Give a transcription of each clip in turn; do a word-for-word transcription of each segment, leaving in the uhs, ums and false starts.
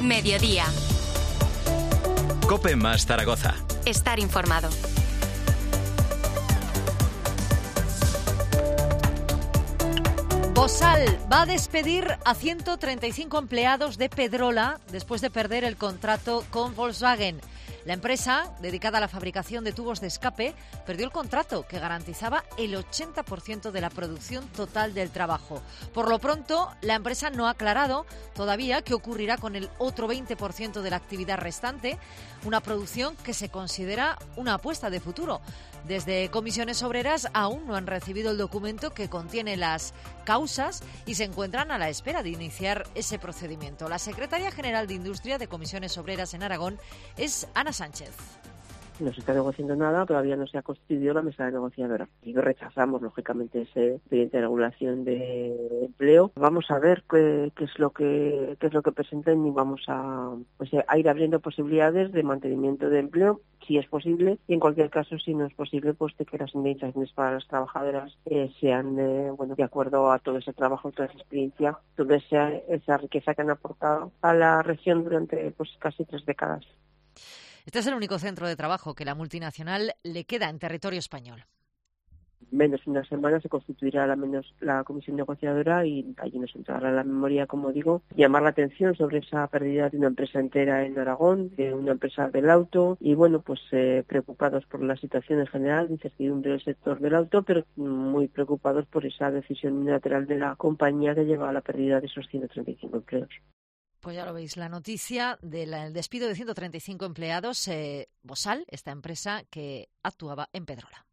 Mediodía. COPE más Zaragoza. Estar informado. Bosal va a despedir a ciento treinta y cinco empleados de Pedrola después de perder el contrato con Volkswagen. La empresa, dedicada a la fabricación de tubos de escape, perdió el contrato que garantizaba el ochenta por ciento de la producción total del trabajo. Por lo pronto, la empresa no ha aclarado todavía qué ocurrirá con el otro veinte por ciento de la actividad restante, una producción que se considera una apuesta de futuro. Desde Comisiones Obreras aún no han recibido el documento que contiene las causas y se encuentran a la espera de iniciar ese procedimiento. La secretaria general de Industria de Comisiones Obreras en Aragón es Ana Sánchez. No se está negociando nada, todavía no se ha constituido la mesa de negociadora. Y rechazamos, lógicamente, ese expediente de regulación de empleo. Vamos a ver qué, qué es lo que qué es lo que presenten y vamos a, pues, a ir abriendo posibilidades de mantenimiento de empleo, si es posible, y en cualquier caso, si no es posible, pues de que las indemnizaciones para las trabajadoras eh, sean eh, bueno de acuerdo a todo ese trabajo, toda esa experiencia, toda esa, esa riqueza que han aportado a la región durante pues casi tres décadas. Este es el único centro de trabajo que la multinacional le queda en territorio español. Menos de una semana se constituirá la, menos, la comisión negociadora y allí nos entrará la memoria, como digo, llamar la atención sobre esa pérdida de una empresa entera en Aragón, de una empresa del auto y, bueno, pues eh, preocupados por la situación en general, de incertidumbre del sector del auto, pero muy preocupados por esa decisión unilateral de la compañía que lleva a la pérdida de esos ciento treinta y cinco empleos. Pues ya lo veis, la noticia del despido de ciento treinta y cinco empleados, eh, Bosal, esta empresa que actuaba en Pedrola.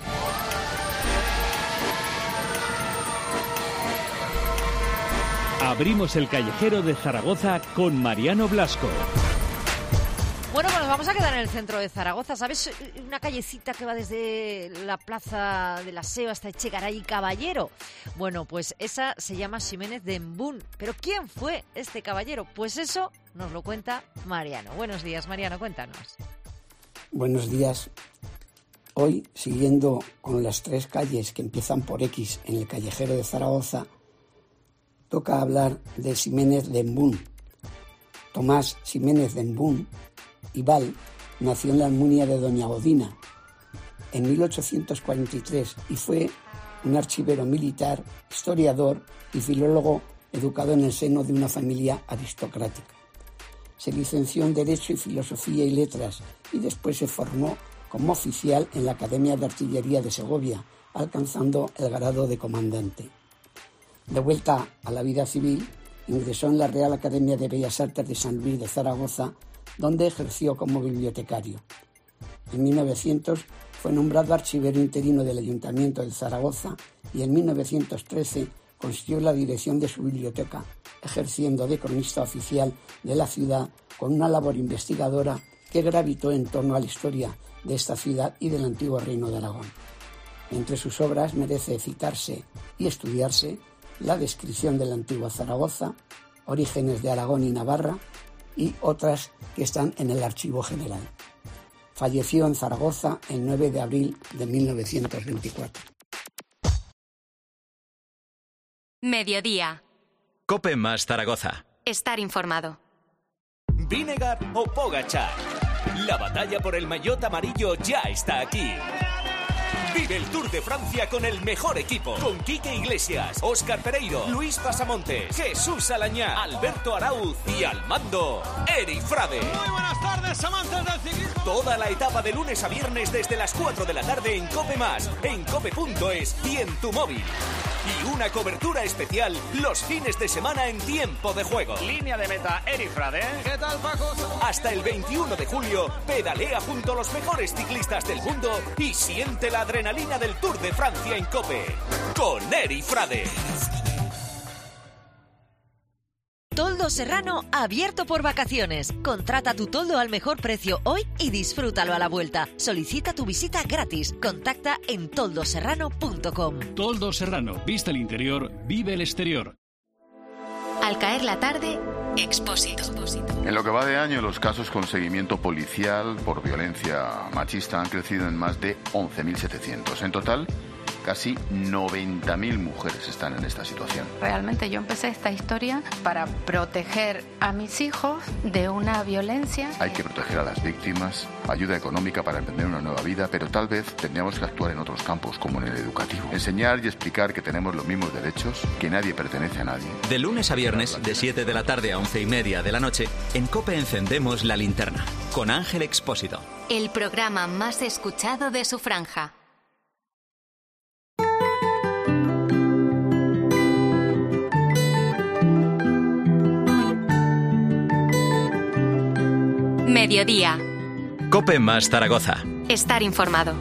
Abrimos el callejero de Zaragoza con Mariano Blasco. Bueno, pues nos vamos a quedar en el centro de Zaragoza. ¿Sabes? Una callecita que va desde la Plaza de la Seo hasta Echegaray y Caballero. Bueno, pues esa se llama Ximénez de Embún. ¿Pero quién fue este caballero? Pues eso nos lo cuenta Mariano. Buenos días, Mariano, cuéntanos. Buenos días. Hoy, siguiendo con las tres calles que empiezan por X en el callejero de Zaragoza, toca hablar de Ximénez de Embún. Tomás Ximénez de Embún y Val nació en la Almunia de Doña Godina en mil ochocientos cuarenta y tres y fue un archivero militar, historiador y filólogo educado en el seno de una familia aristocrática. Se licenció en Derecho y Filosofía y Letras y después se formó como oficial en la Academia de Artillería de Segovia, alcanzando el grado de comandante. De vuelta a la vida civil, ingresó en la Real Academia de Bellas Artes de San Luis de Zaragoza, donde ejerció como bibliotecario. En mil novecientos fue nombrado archivero interino del Ayuntamiento de Zaragoza y en mil novecientos trece consiguió la dirección de su biblioteca, ejerciendo de cronista oficial de la ciudad con una labor investigadora que gravitó en torno a la historia de esta ciudad y del antiguo Reino de Aragón. Entre sus obras merece citarse y estudiarse la descripción de la antigua Zaragoza, Orígenes de Aragón y Navarra, y otras que están en el Archivo General. Falleció en Zaragoza el nueve de abril de mil novecientos veinticuatro. Mediodía. COPE más Zaragoza. Estar informado. Vinegar o Pogačar. La batalla por el maillot amarillo ya está aquí. Vive el Tour de Francia con el mejor equipo. Con Quique Iglesias, Óscar Pereiro, Luis Pasamontes, Jesús Alañá, Alberto Arauz y al mando, Eri Frade. Muy buenas tardes, amantes del ciclismo. Toda la etapa de lunes a viernes desde las cuatro de la tarde en COPE más, en cope punto es y en tu móvil. Y una cobertura especial los fines de semana en tiempo de juego. Línea de meta, Eri Frade. ¿Qué tal, Paco? Hasta el veintiuno de julio, pedalea junto a los mejores ciclistas del mundo y siente la adrenalina del Tour de Francia en COPE. Con Eri Frade. Toldo Serrano abierto por vacaciones. Contrata tu toldo al mejor precio hoy y disfrútalo a la vuelta. Solicita tu visita gratis. Contacta en toldo serrano punto com. Toldo Serrano, vista el interior, vive el exterior. Al caer la tarde, Expósito. En lo que va de año, los casos con seguimiento policial por violencia machista han crecido en más de once mil setecientos. En total, Casi noventa mil mujeres están en esta situación. Realmente yo empecé esta historia para proteger a mis hijos de una violencia. Hay que proteger a las víctimas, ayuda económica para emprender una nueva vida, pero tal vez tendríamos que actuar en otros campos, como en el educativo. Enseñar y explicar que tenemos los mismos derechos, que nadie pertenece a nadie. De lunes a viernes, de siete de la tarde a once y media de la noche, en COPE encendemos la linterna, con Ángel Expósito. El programa más escuchado de su franja. Mediodía. COPE más Zaragoza. Estar informado.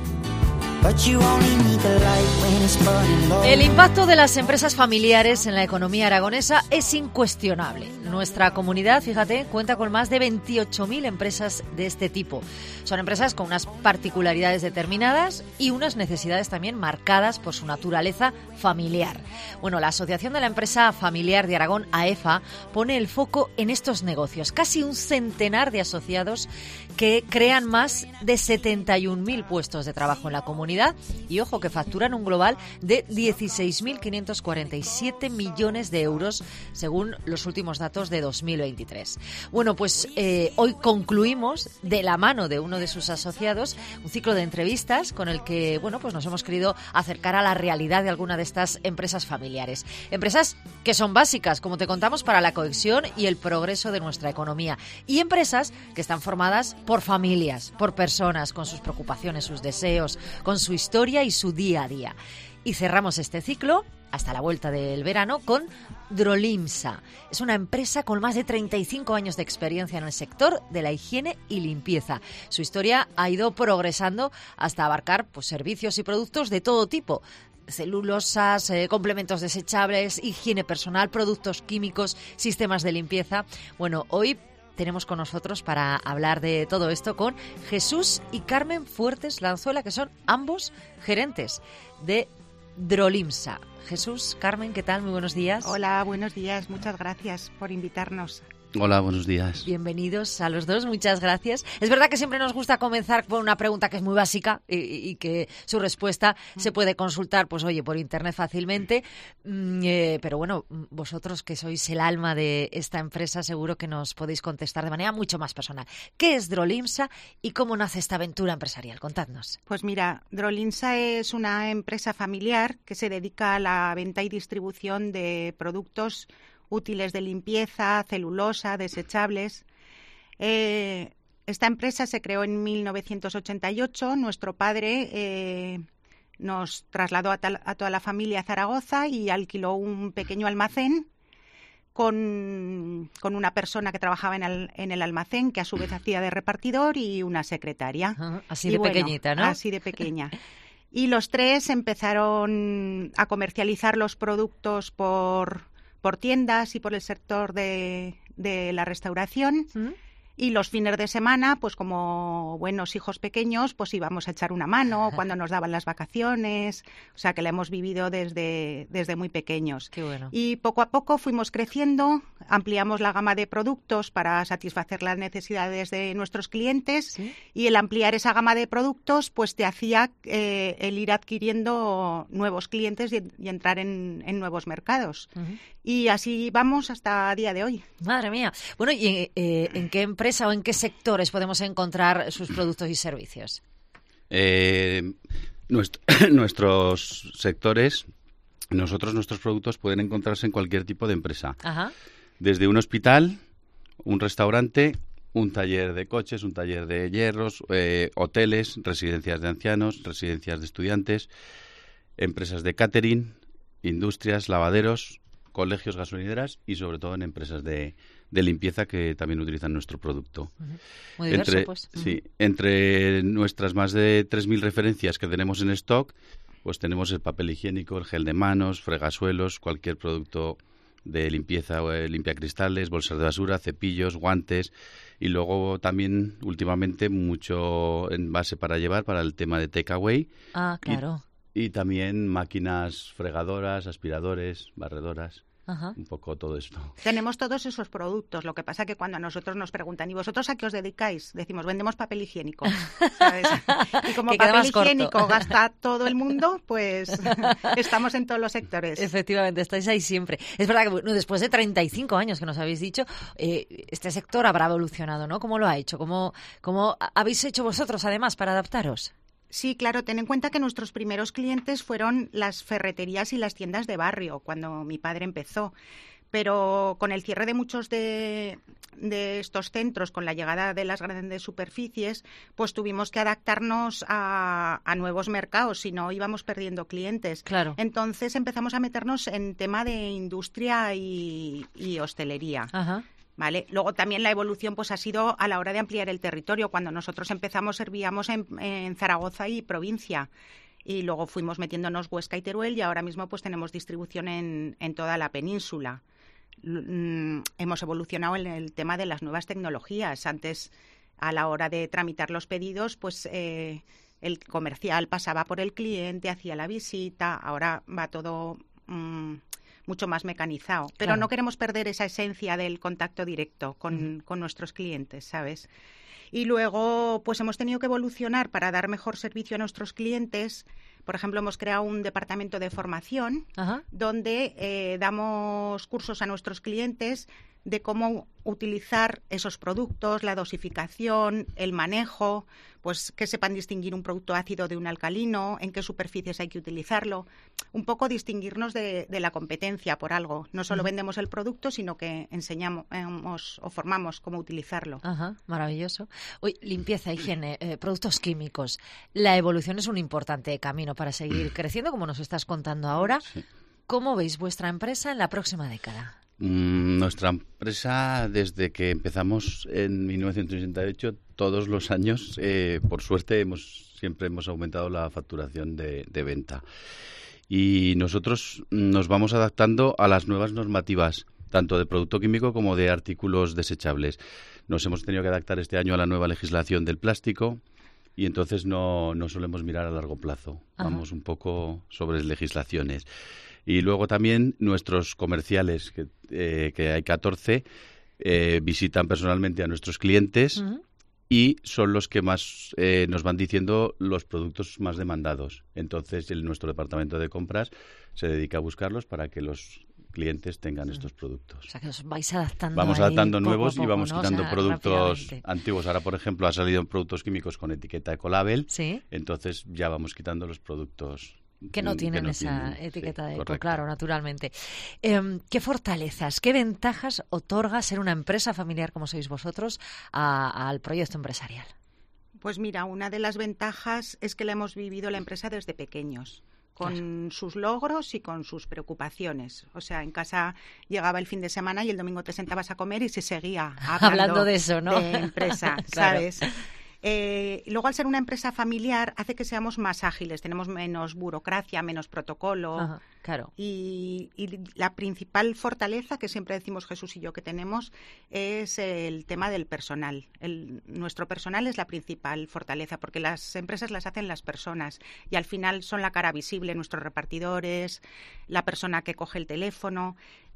El impacto de las empresas familiares en la economía aragonesa es incuestionable. Nuestra comunidad, fíjate, cuenta con más de veintiocho mil empresas de este tipo. Son empresas con unas particularidades determinadas y unas necesidades también marcadas por su naturaleza familiar. Bueno, la Asociación de la Empresa Familiar de Aragón, AEFA, pone el foco en estos negocios. Casi un centenar de asociados que crean más de setenta y un mil puestos de trabajo en la comunidad y, ojo, que facturan un global de dieciséis mil quinientos cuarenta y siete millones de euros, según los últimos datos de dos mil veintitrés. Bueno, pues eh, hoy concluimos, de la mano de uno de sus asociados, un ciclo de entrevistas con el que, bueno, pues nos hemos querido acercar a la realidad de alguna de estas empresas familiares. Empresas que son básicas, como te contamos, para la cohesión y el progreso de nuestra economía. Y empresas que están formadas por familias, por personas con sus preocupaciones, sus deseos, con su historia y su día a día. Y cerramos este ciclo, hasta la vuelta del verano, con Drolimsa. Es una empresa con más de treinta y cinco años de experiencia en el sector de la higiene y limpieza. Su historia ha ido progresando hasta abarcar pues, servicios y productos de todo tipo. Celulosas, eh, complementos desechables, higiene personal, productos químicos, sistemas de limpieza. Bueno, hoy tenemos con nosotros para hablar de todo esto con Jesús y Carmen Fuertes Lanzuela, que son ambos gerentes de Drolimsa. Jesús, Carmen, ¿qué tal? Muy buenos días. Hola, buenos días. Muchas gracias por invitarnos. Hola, buenos días. Bienvenidos a los dos, muchas gracias. Es verdad que siempre nos gusta comenzar con una pregunta que es muy básica y, y que su respuesta se puede consultar, pues oye, por internet fácilmente, mm, eh, pero bueno, vosotros que sois el alma de esta empresa seguro que nos podéis contestar de manera mucho más personal. ¿Qué es Drolimsa y cómo nace esta aventura empresarial? Contadnos. Pues mira, Drolimsa es una empresa familiar que se dedica a la venta y distribución de productos útiles de limpieza, celulosa, desechables. Eh, esta empresa se creó en mil novecientos ochenta y ocho. Nuestro padre eh, nos trasladó a, tal, a toda la familia a Zaragoza y alquiló un pequeño almacén con, con una persona que trabajaba en el, en el almacén, que a su vez hacía de repartidor, y una secretaria. Uh-huh. Así y de bueno, pequeñita, ¿no? Así de pequeña. Y los tres empezaron a comercializar los productos por... por tiendas y por el sector de, de la restauración. ¿Mm? Y los fines de semana, pues como buenos hijos pequeños, pues íbamos a echar una mano cuando nos daban las vacaciones. O sea, que la hemos vivido desde, desde muy pequeños. Qué bueno. Y poco a poco fuimos creciendo, ampliamos la gama de productos para satisfacer las necesidades de nuestros clientes. ¿Sí? Y el ampliar esa gama de productos, pues te hacía eh, el ir adquiriendo nuevos clientes y, y entrar en, en nuevos mercados. Uh-huh. Y así vamos hasta el día de hoy. Madre mía. Bueno, ¿y eh, en qué empresa o en qué sectores podemos encontrar sus productos y servicios? Eh, nuestro, nuestros sectores, nosotros, nuestros productos pueden encontrarse en cualquier tipo de empresa. Ajá. Desde un hospital, un restaurante, un taller de coches, un taller de hierros, eh, hoteles, residencias de ancianos, residencias de estudiantes, empresas de catering, industrias, lavaderos, colegios, gasolineras y sobre todo en empresas de, de limpieza que también utilizan nuestro producto. Uh-huh. Muy diverso, entre, pues. Uh-huh. Sí, entre nuestras más de tres mil referencias que tenemos en stock, pues tenemos el papel higiénico, el gel de manos, fregasuelos, cualquier producto de limpieza, eh, limpiacristales, bolsas de basura, cepillos, guantes y luego también últimamente mucho envase para llevar para el tema de takeaway. Ah, claro. Y, y también máquinas fregadoras, aspiradores, barredoras. Ajá. Un poco todo esto. Tenemos todos esos productos. Lo que pasa que cuando a nosotros nos preguntan, ¿y vosotros a qué os dedicáis? Decimos, vendemos papel higiénico, ¿sabes? Y como papel higiénico corto. Gasta todo el mundo, pues estamos en todos los sectores. Efectivamente, estáis ahí siempre. Es verdad que bueno, después de treinta y cinco años que nos habéis dicho, eh, este sector habrá evolucionado, ¿no? ¿Cómo lo ha hecho? ¿Cómo, cómo habéis hecho vosotros, además, para adaptaros? Sí, claro, ten en cuenta que nuestros primeros clientes fueron las ferreterías y las tiendas de barrio, cuando mi padre empezó. Pero con el cierre de muchos de, de estos centros, con la llegada de las grandes superficies, pues tuvimos que adaptarnos a, a nuevos mercados, si no íbamos perdiendo clientes. Claro. Entonces empezamos a meternos en tema de industria y, y hostelería. Ajá. ¿Vale? Luego también la evolución pues ha sido a la hora de ampliar el territorio. Cuando nosotros empezamos servíamos en, en Zaragoza y provincia y luego fuimos metiéndonos Huesca y Teruel y ahora mismo pues tenemos distribución en, en toda la península. Mm, hemos evolucionado en el tema de las nuevas tecnologías. Antes, a la hora de tramitar los pedidos, pues eh, el comercial pasaba por el cliente, hacía la visita, ahora va todo... Mm, mucho más mecanizado, pero claro. No queremos perder esa esencia del contacto directo con, uh-huh. con nuestros clientes, ¿sabes? Y luego, pues hemos tenido que evolucionar para dar mejor servicio a nuestros clientes. Por ejemplo, hemos creado un departamento de formación uh-huh. donde eh, damos cursos a nuestros clientes de cómo utilizar esos productos, la dosificación, el manejo, pues que sepan distinguir un producto ácido de un alcalino, en qué superficies hay que utilizarlo, un poco distinguirnos de, de la competencia por algo. No solo vendemos el producto, sino que enseñamos eh, o formamos cómo utilizarlo. Ajá, maravilloso. Uy, limpieza, higiene, eh, productos químicos. La evolución es un importante camino para seguir creciendo, como nos estás contando ahora. Sí. ¿Cómo veis vuestra empresa en la próxima década? Nuestra empresa, desde que empezamos en mil novecientos ochenta y ocho, todos los años, eh, por suerte, hemos siempre hemos aumentado la facturación de, de venta. Y nosotros nos vamos adaptando a las nuevas normativas, tanto de producto químico como de artículos desechables. Nos hemos tenido que adaptar este año a la nueva legislación del plástico y entonces no, no solemos mirar a largo plazo. Ajá. Vamos un poco sobre legislaciones. Y luego también nuestros comerciales, que, eh, que hay catorce, eh, visitan personalmente a nuestros clientes uh-huh. y son los que más eh, nos van diciendo los productos más demandados. Entonces, el, nuestro departamento de compras se dedica a buscarlos para que los clientes tengan uh-huh. estos productos. O sea, que os vais adaptando. Vamos adaptando nuevos poco, y vamos ¿no? quitando o sea, productos antiguos. Ahora, por ejemplo, ha salido productos químicos con etiqueta Ecolabel. ¿Sí? Entonces, ya vamos quitando los productos que no tienen que no esa tienen, etiqueta sí, de eco, claro, naturalmente. Eh, ¿Qué fortalezas, qué ventajas otorga ser una empresa familiar como sois vosotros a, al proyecto empresarial? Pues mira, una de las ventajas es que la hemos vivido la empresa desde pequeños, con claro. sus logros y con sus preocupaciones. O sea, en casa llegaba el fin de semana y el domingo te sentabas a comer y se seguía hablando, hablando de eso, ¿no? De empresa, ¿sabes? Claro. Eh, luego, al ser una empresa familiar, hace que seamos más ágiles, tenemos menos burocracia, menos protocolo. Ajá, claro. Y, y la principal fortaleza, que siempre decimos Jesús y yo que tenemos, es el tema del personal. El, nuestro personal es la principal fortaleza, porque las empresas las hacen las personas y al final son la cara visible, nuestros repartidores, la persona que coge el teléfono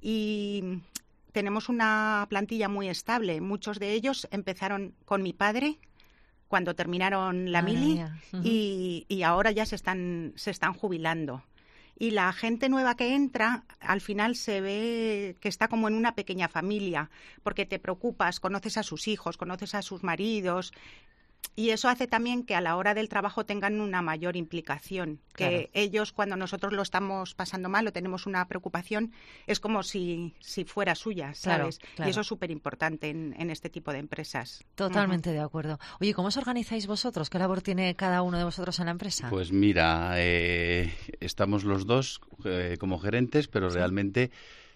y tenemos una plantilla muy estable. Muchos de ellos empezaron con mi padre cuando terminaron la ah, mili uh-huh. y, y ahora ya se están, se están jubilando. Y la gente nueva que entra, al final se ve que está como en una pequeña familia, porque te preocupas, conoces a sus hijos, conoces a sus maridos, y eso hace también que a la hora del trabajo tengan una mayor implicación. Claro. Que ellos, cuando nosotros lo estamos pasando mal o tenemos una preocupación, es como si, si fuera suya, ¿sabes? Claro, claro. Y eso es súper importante en, en este tipo de empresas. Totalmente uh-huh. de acuerdo. Oye, ¿cómo os organizáis vosotros? ¿Qué labor tiene cada uno de vosotros en la empresa? Pues mira, eh, estamos los dos eh, como gerentes, pero sí. realmente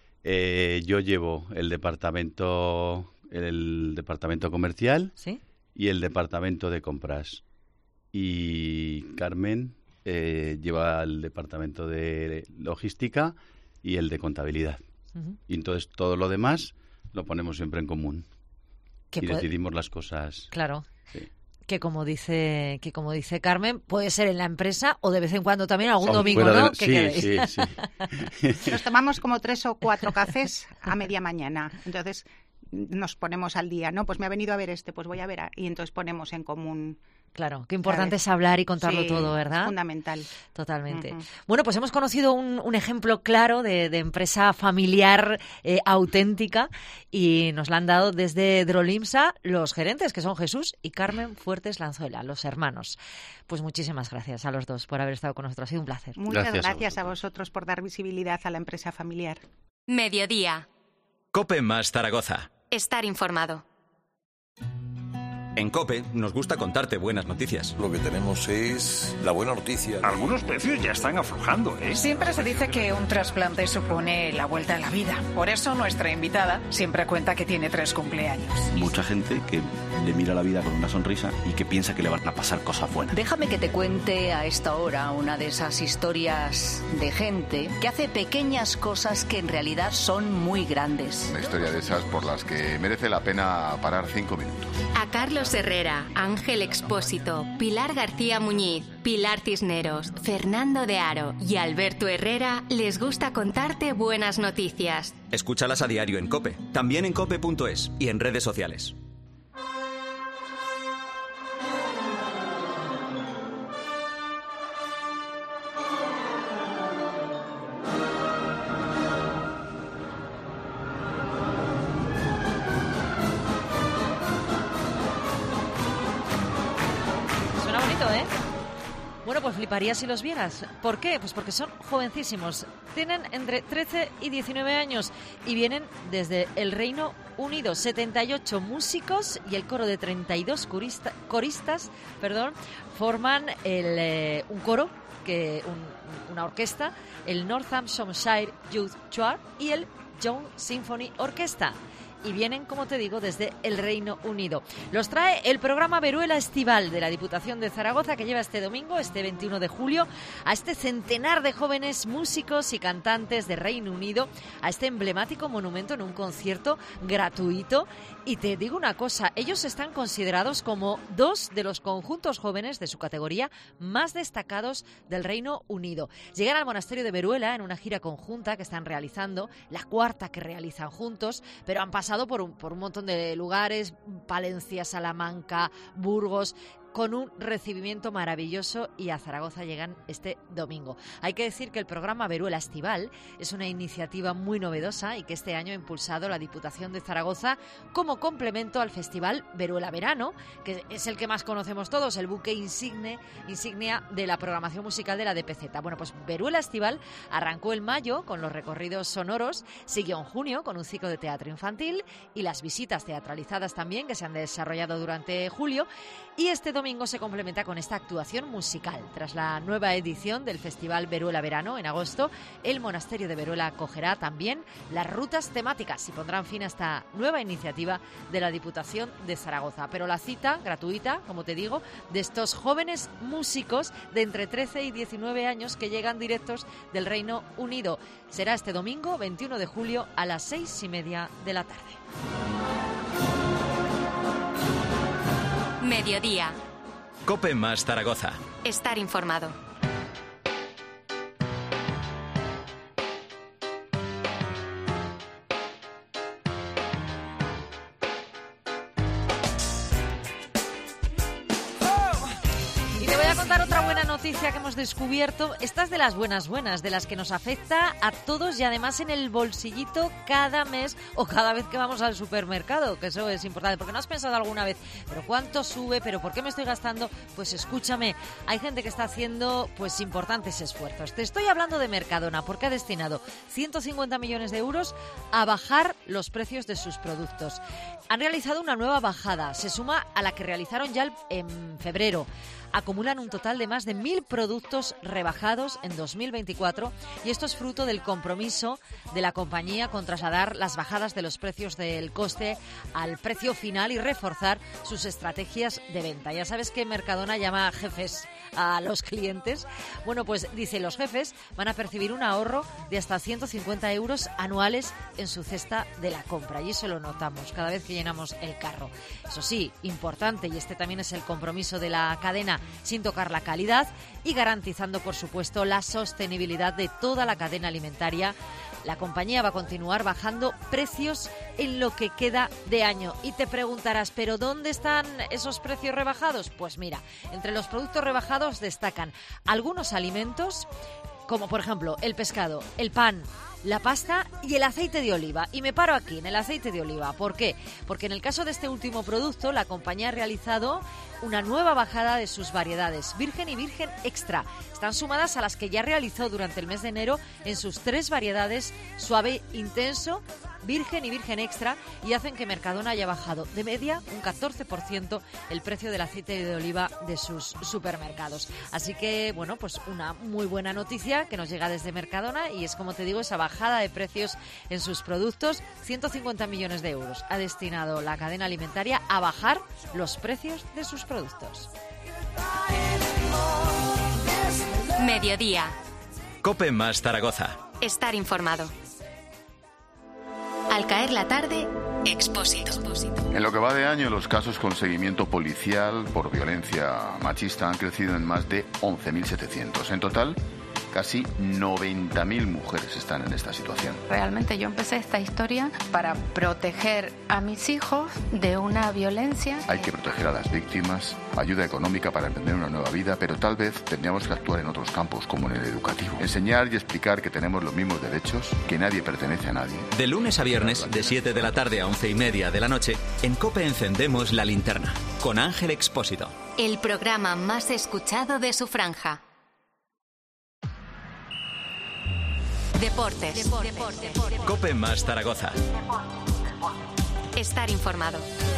eh, yo llevo el departamento, el departamento comercial. ¿Sí? Y el departamento de compras. Y Carmen eh, lleva el departamento de logística y el de contabilidad. Uh-huh. Y entonces todo lo demás lo ponemos siempre en común. Y puede... decidimos las cosas. Claro. Sí. Que como dice que como dice Carmen, puede ser en la empresa o de vez en cuando también algún Son domingo, fuera de ¿no? la- ¿Qué sí, queréis? sí, sí. Nos tomamos como tres o cuatro cafés a media mañana. Entonces nos ponemos al día, ¿no? Pues me ha venido a ver este, pues voy a ver a... Y entonces ponemos en común. Claro, qué importante ¿sabes? es hablar y contarlo Sí, todo, ¿verdad? es fundamental. Totalmente. Ujú. Bueno, pues hemos conocido un, un ejemplo claro de, de empresa familiar eh, auténtica y nos la han dado desde Drolimsa los gerentes, que son Jesús y Carmen Fuertes Lanzuela, los hermanos. Pues muchísimas gracias a los dos por haber estado con nosotros. Ha sido un placer. Muchas Gracias a gracias a vosotros por dar visibilidad a la empresa familiar. Mediodía. COPE más Zaragoza. Estar informado. En COPE nos gusta contarte buenas noticias. Lo que tenemos es la buena noticia. Algunos precios ya están aflojando, ¿eh? Siempre se dice que un trasplante supone la vuelta a la vida. Por eso nuestra invitada siempre cuenta que tiene tres cumpleaños. Mucha gente que le mira la vida con una sonrisa y que piensa que le van a pasar cosas buenas. Déjame que te cuente a esta hora una de esas historias de gente que hace pequeñas cosas que en realidad son muy grandes. Una historia de esas por las que merece la pena parar cinco minutos. A Carlos Herrera, Ángel Expósito, Pilar García Muñiz, Pilar Cisneros, Fernando de Aro y Alberto Herrera les gusta contarte buenas noticias. Escúchalas a diario en COPE, también en cope punto es y en redes sociales. Suena bonito, ¿eh? Bueno, pues fliparías si los vieras. ¿Por qué? Pues porque son jovencísimos. Tienen entre trece y diecinueve años y vienen desde el Reino Unido. setenta y ocho músicos y el coro de treinta y dos corista, coristas perdón, forman el, eh, un coro, que un, una orquesta, el Northamptonshire Youth Choir y el Young Symphony Orchestra. Y vienen, como te digo, desde el Reino Unido. Los trae el programa Veruela Estival de la Diputación de Zaragoza, que lleva este domingo, este veintiuno de julio, a este centenar de jóvenes músicos y cantantes de Reino Unido, a este emblemático monumento en un concierto gratuito. Y te digo una cosa, ellos están considerados como dos de los conjuntos jóvenes de su categoría más destacados del Reino Unido. Llegan al monasterio de Veruela en una gira conjunta que están realizando, la cuarta que realizan juntos, pero han pasado por un, por un montón de lugares, Palencia, Salamanca, Burgos, con un recibimiento maravilloso, y a Zaragoza llegan este domingo. Hay que decir que el programa Veruela Estival es una iniciativa muy novedosa y que este año ha impulsado la Diputación de Zaragoza como complemento al Festival Veruela Verano, que es el que más conocemos todos, el buque insigne, insignia de la programación musical de la D P Z. Bueno, pues Veruela Estival arrancó en mayo con los recorridos sonoros, siguió en junio con un ciclo de teatro infantil y las visitas teatralizadas también, que se han desarrollado durante julio, y este domingo se complementa con esta actuación musical. Tras la nueva edición del Festival Veruela Verano en agosto, el Monasterio de Veruela acogerá también las rutas temáticas y pondrán fin a esta nueva iniciativa de la Diputación de Zaragoza. Pero la cita gratuita, como te digo, de estos jóvenes músicos de entre trece y diecinueve años que llegan directos del Reino Unido, será este domingo veintiuno de julio a las seis y media de la tarde. Mediodía. COPE más Zaragoza. Estar informado. Y te voy a contar otra buena noticia que hemos descubierto. Esta es de las buenas buenas, de las que nos afecta a todos y además en el bolsillito cada mes o cada vez que vamos al supermercado, que eso es importante. Porque no has pensado alguna vez, ¿pero cuánto sube? ¿Pero por qué me estoy gastando? Pues escúchame, hay gente que está haciendo pues importantes esfuerzos. Te estoy hablando de Mercadona, porque ha destinado ciento cincuenta millones de euros a bajar los precios de sus productos. Han realizado una nueva bajada, se suma a la que realizaron ya en febrero. acumulan un total de más de mil productos rebajados en dos mil veinticuatro y esto es fruto del compromiso de la compañía con trasladar las bajadas de los precios del coste al precio final y reforzar sus estrategias de venta. Ya sabes que Mercadona llama jefes a los clientes. Bueno, pues dice, los jefes van a percibir un ahorro de hasta ciento cincuenta euros anuales en su cesta de la compra y eso lo notamos cada vez que llenamos el carro. Eso sí, importante, y este también es el compromiso de la cadena, sin tocar la calidad y garantizando, por supuesto, la sostenibilidad de toda la cadena alimentaria. La compañía va a continuar bajando precios en lo que queda de año. Y te preguntarás, ¿pero dónde están esos precios rebajados? Pues mira, entre los productos rebajados destacan algunos alimentos, como por ejemplo el pescado, el pan, la pasta y el aceite de oliva. Y me paro aquí, en el aceite de oliva. ¿Por qué? Porque en el caso de este último producto, la compañía ha realizado una nueva bajada de sus variedades, virgen y virgen extra. Están sumadas a las que ya realizó durante el mes de enero en sus tres variedades, suave, intenso, virgen y virgen extra, y hacen que Mercadona haya bajado de media un catorce por ciento el precio del aceite de oliva de sus supermercados. Así que, bueno, pues una muy buena noticia que nos llega desde Mercadona y es, como te digo, esa bajada de precios en sus productos. ciento cincuenta millones de euros ha destinado la cadena alimentaria a bajar los precios de sus productos. Mediodía. COPE más Zaragoza. Estar informado. Al caer la tarde, Expósito. En lo que va de año, los casos con seguimiento policial por violencia machista han crecido en más de once mil setecientos. En total, casi noventa mil mujeres están en esta situación. Realmente yo empecé esta historia para proteger a mis hijos de una violencia. Hay que proteger a las víctimas, ayuda económica para emprender una nueva vida, pero tal vez tendríamos que actuar en otros campos, como en el educativo. Enseñar y explicar que tenemos los mismos derechos, que nadie pertenece a nadie. De lunes a viernes, de siete de la tarde a once y media de la noche, en COPE encendemos la linterna, con Ángel Expósito. El programa más escuchado de su franja. Deportes. Deportes. Deportes. COPE más Zaragoza. Estar informado.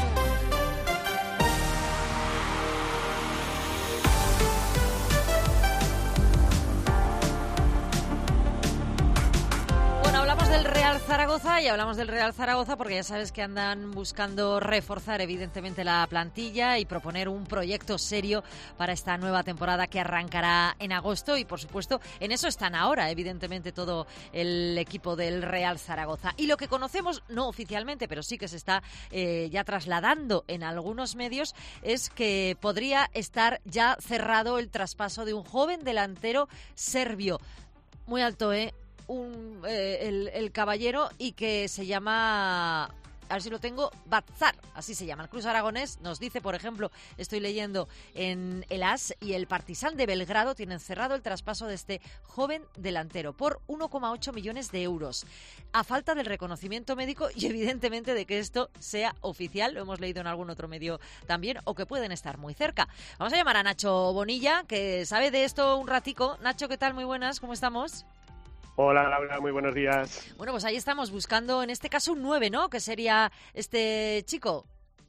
Hablamos del Real Zaragoza y hablamos del Real Zaragoza porque ya sabes que andan buscando reforzar evidentemente la plantilla y proponer un proyecto serio para esta nueva temporada que arrancará en agosto y por supuesto en eso están ahora evidentemente todo el equipo del Real Zaragoza. Y lo que conocemos, no oficialmente, pero sí que se está eh, ya trasladando en algunos medios, es que podría estar ya cerrado el traspaso de un joven delantero serbio. Muy alto, ¿eh? Un, eh, el, el caballero y que se llama, a ver si lo tengo, Batzar, así se llama. El Club Aragonés nos dice, por ejemplo, estoy leyendo en el AS y el Partizan de Belgrado tienen cerrado el traspaso de este joven delantero por uno coma ocho millones de euros. A falta del reconocimiento médico y evidentemente de que esto sea oficial, lo hemos leído en algún otro medio también, o que pueden estar muy cerca. Vamos a llamar a Nacho Bonilla, que sabe de esto un ratico. Nacho, ¿qué tal? Muy buenas, ¿cómo estamos? Hola, Laura, muy buenos días. Bueno, pues ahí estamos buscando, en este caso, un nueve, ¿no? Que sería este chico.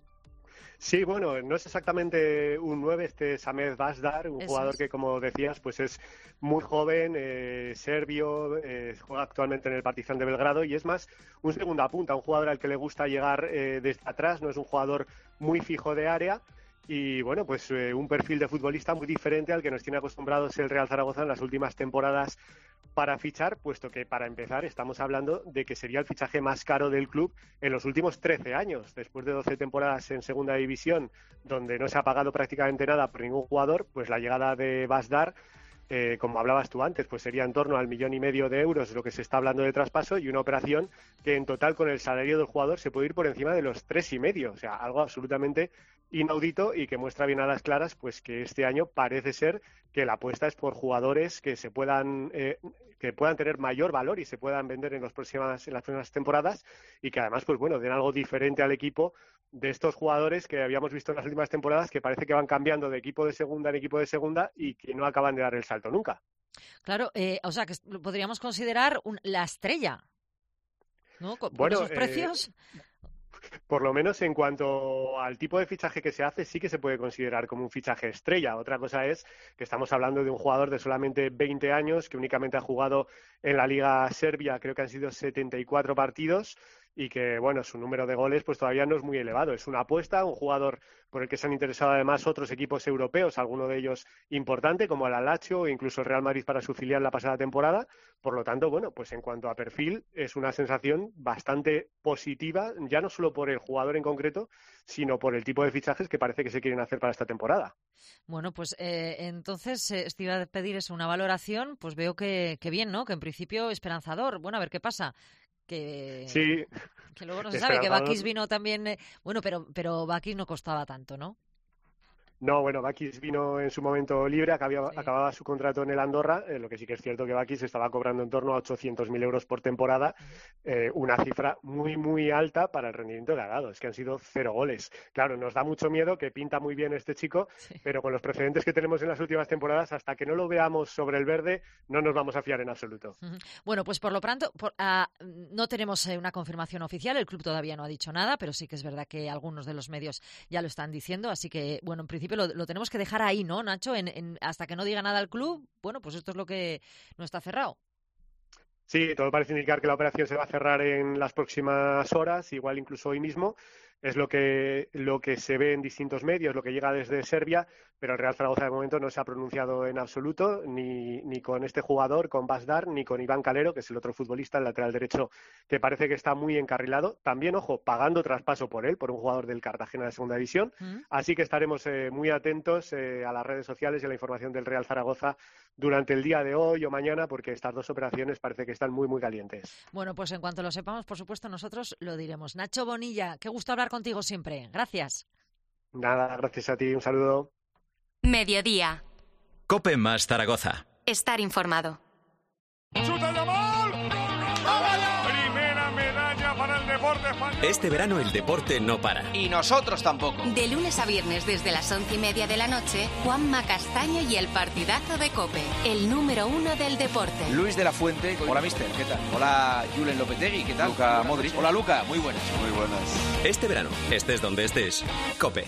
Sí, bueno, no es exactamente un nueve, este es Ahmed Bazdar, un Eso jugador es. que, como decías, pues es muy joven, eh, serbio, eh, juega actualmente en el Partizan de Belgrado y es más un segunda punta, un jugador al que le gusta llegar eh, desde atrás, no es un jugador muy fijo de área. Y bueno, pues eh, un perfil de futbolista muy diferente al que nos tiene acostumbrados el Real Zaragoza en las últimas temporadas para fichar, puesto que para empezar estamos hablando de que sería el fichaje más caro del club en los últimos trece años. Después de doce temporadas en segunda división, donde no se ha pagado prácticamente nada por ningún jugador, pues la llegada de Bazdar, eh, como hablabas tú antes, pues sería en torno al millón y medio de euros lo que se está hablando de traspaso y una operación que en total con el salario del jugador se puede ir por encima de los tres y medio, o sea, algo absolutamente inaudito y que muestra bien a las claras pues que este año parece ser que la apuesta es por jugadores que se puedan eh, que puedan tener mayor valor y se puedan vender en las próximas en las próximas temporadas y que además pues bueno den algo diferente al equipo de estos jugadores que habíamos visto en las últimas temporadas que parece que van cambiando de equipo de segunda en equipo de segunda y que no acaban de dar el salto nunca. Claro, eh, o sea que podríamos considerar un, la estrella, ¿no? Con, bueno, esos precios. Eh... por lo menos en cuanto al tipo de fichaje que se hace, sí que se puede considerar como un fichaje estrella. Otra cosa es que estamos hablando de un jugador de solamente veinte años, que únicamente ha jugado en la Liga Serbia, creo que han sido setenta y cuatro partidos, y que, bueno, su número de goles pues todavía no es muy elevado. Es una apuesta, un jugador por el que se han interesado además otros equipos europeos, alguno de ellos importante, como el Lazio o incluso el Real Madrid para su filial la pasada temporada. Por lo tanto, bueno, pues en cuanto a perfil, es una sensación bastante positiva, ya no solo por el jugador en concreto, sino por el tipo de fichajes que parece que se quieren hacer para esta temporada. Bueno, pues eh, entonces, eh, te iba a pedir eso, una valoración, pues veo que, que bien, ¿no? Que en principio esperanzador. Bueno, a ver qué pasa. Que, sí, que luego no se sabe, que Bakis vino también, eh, bueno, pero pero Bakis no costaba tanto, ¿no? No, bueno, Bakis vino en su momento libre, acababa, sí. acababa su contrato en el Andorra, eh, lo que sí que es cierto que Bakis estaba cobrando en torno a ochocientos mil euros por temporada, eh, una cifra muy, muy alta para el rendimiento que ha dado. Es que han sido cero goles. Claro, nos da mucho miedo, que pinta muy bien este chico, sí. pero con los precedentes que tenemos en las últimas temporadas, hasta que no lo veamos sobre el verde, no nos vamos a fiar en absoluto. Uh-huh. Bueno, pues por lo pronto, por, uh, no tenemos eh, una confirmación oficial, el club todavía no ha dicho nada, pero sí que es verdad que algunos de los medios ya lo están diciendo, así que, bueno, en principio Lo, lo tenemos que dejar ahí, ¿no, Nacho? En, en, hasta que no diga nada el club, bueno, pues esto es lo que no está cerrado. Sí, todo parece indicar que la operación se va a cerrar en las próximas horas, igual incluso hoy mismo. Es lo que, lo que se ve en distintos medios, lo que llega desde Serbia, pero el Real Zaragoza de momento no se ha pronunciado en absoluto, ni, ni con este jugador, con Basdar, ni con Iván Calero, que es el otro futbolista, el lateral derecho, que parece que está muy encarrilado. También, ojo, pagando traspaso por él, por un jugador del Cartagena de Segunda División. ¿Mm? Así que estaremos eh, muy atentos eh, a las redes sociales y a la información del Real Zaragoza durante el día de hoy o mañana, porque estas dos operaciones parece que están muy, muy calientes. Bueno, pues en cuanto lo sepamos, por supuesto, nosotros lo diremos. Nacho Bonilla, qué gusto hablar contigo siempre. Gracias. Nada, gracias a ti. Un saludo. Mediodía. COPE más Zaragoza. Estar informado. Primera medalla para el deporte español. Este verano el deporte no para. Y nosotros tampoco. De lunes a viernes desde las once y media de la noche, Juanma Castaño y el partidazo de COPE. El número uno del deporte. Luis de la Fuente. Hola, mister. ¿Qué tal? Hola, Julen Lopetegui. ¿Qué tal? Luka Modric. Hola, Luka. Muy buenas. Muy buenas. Este verano, estés donde estés, COPE.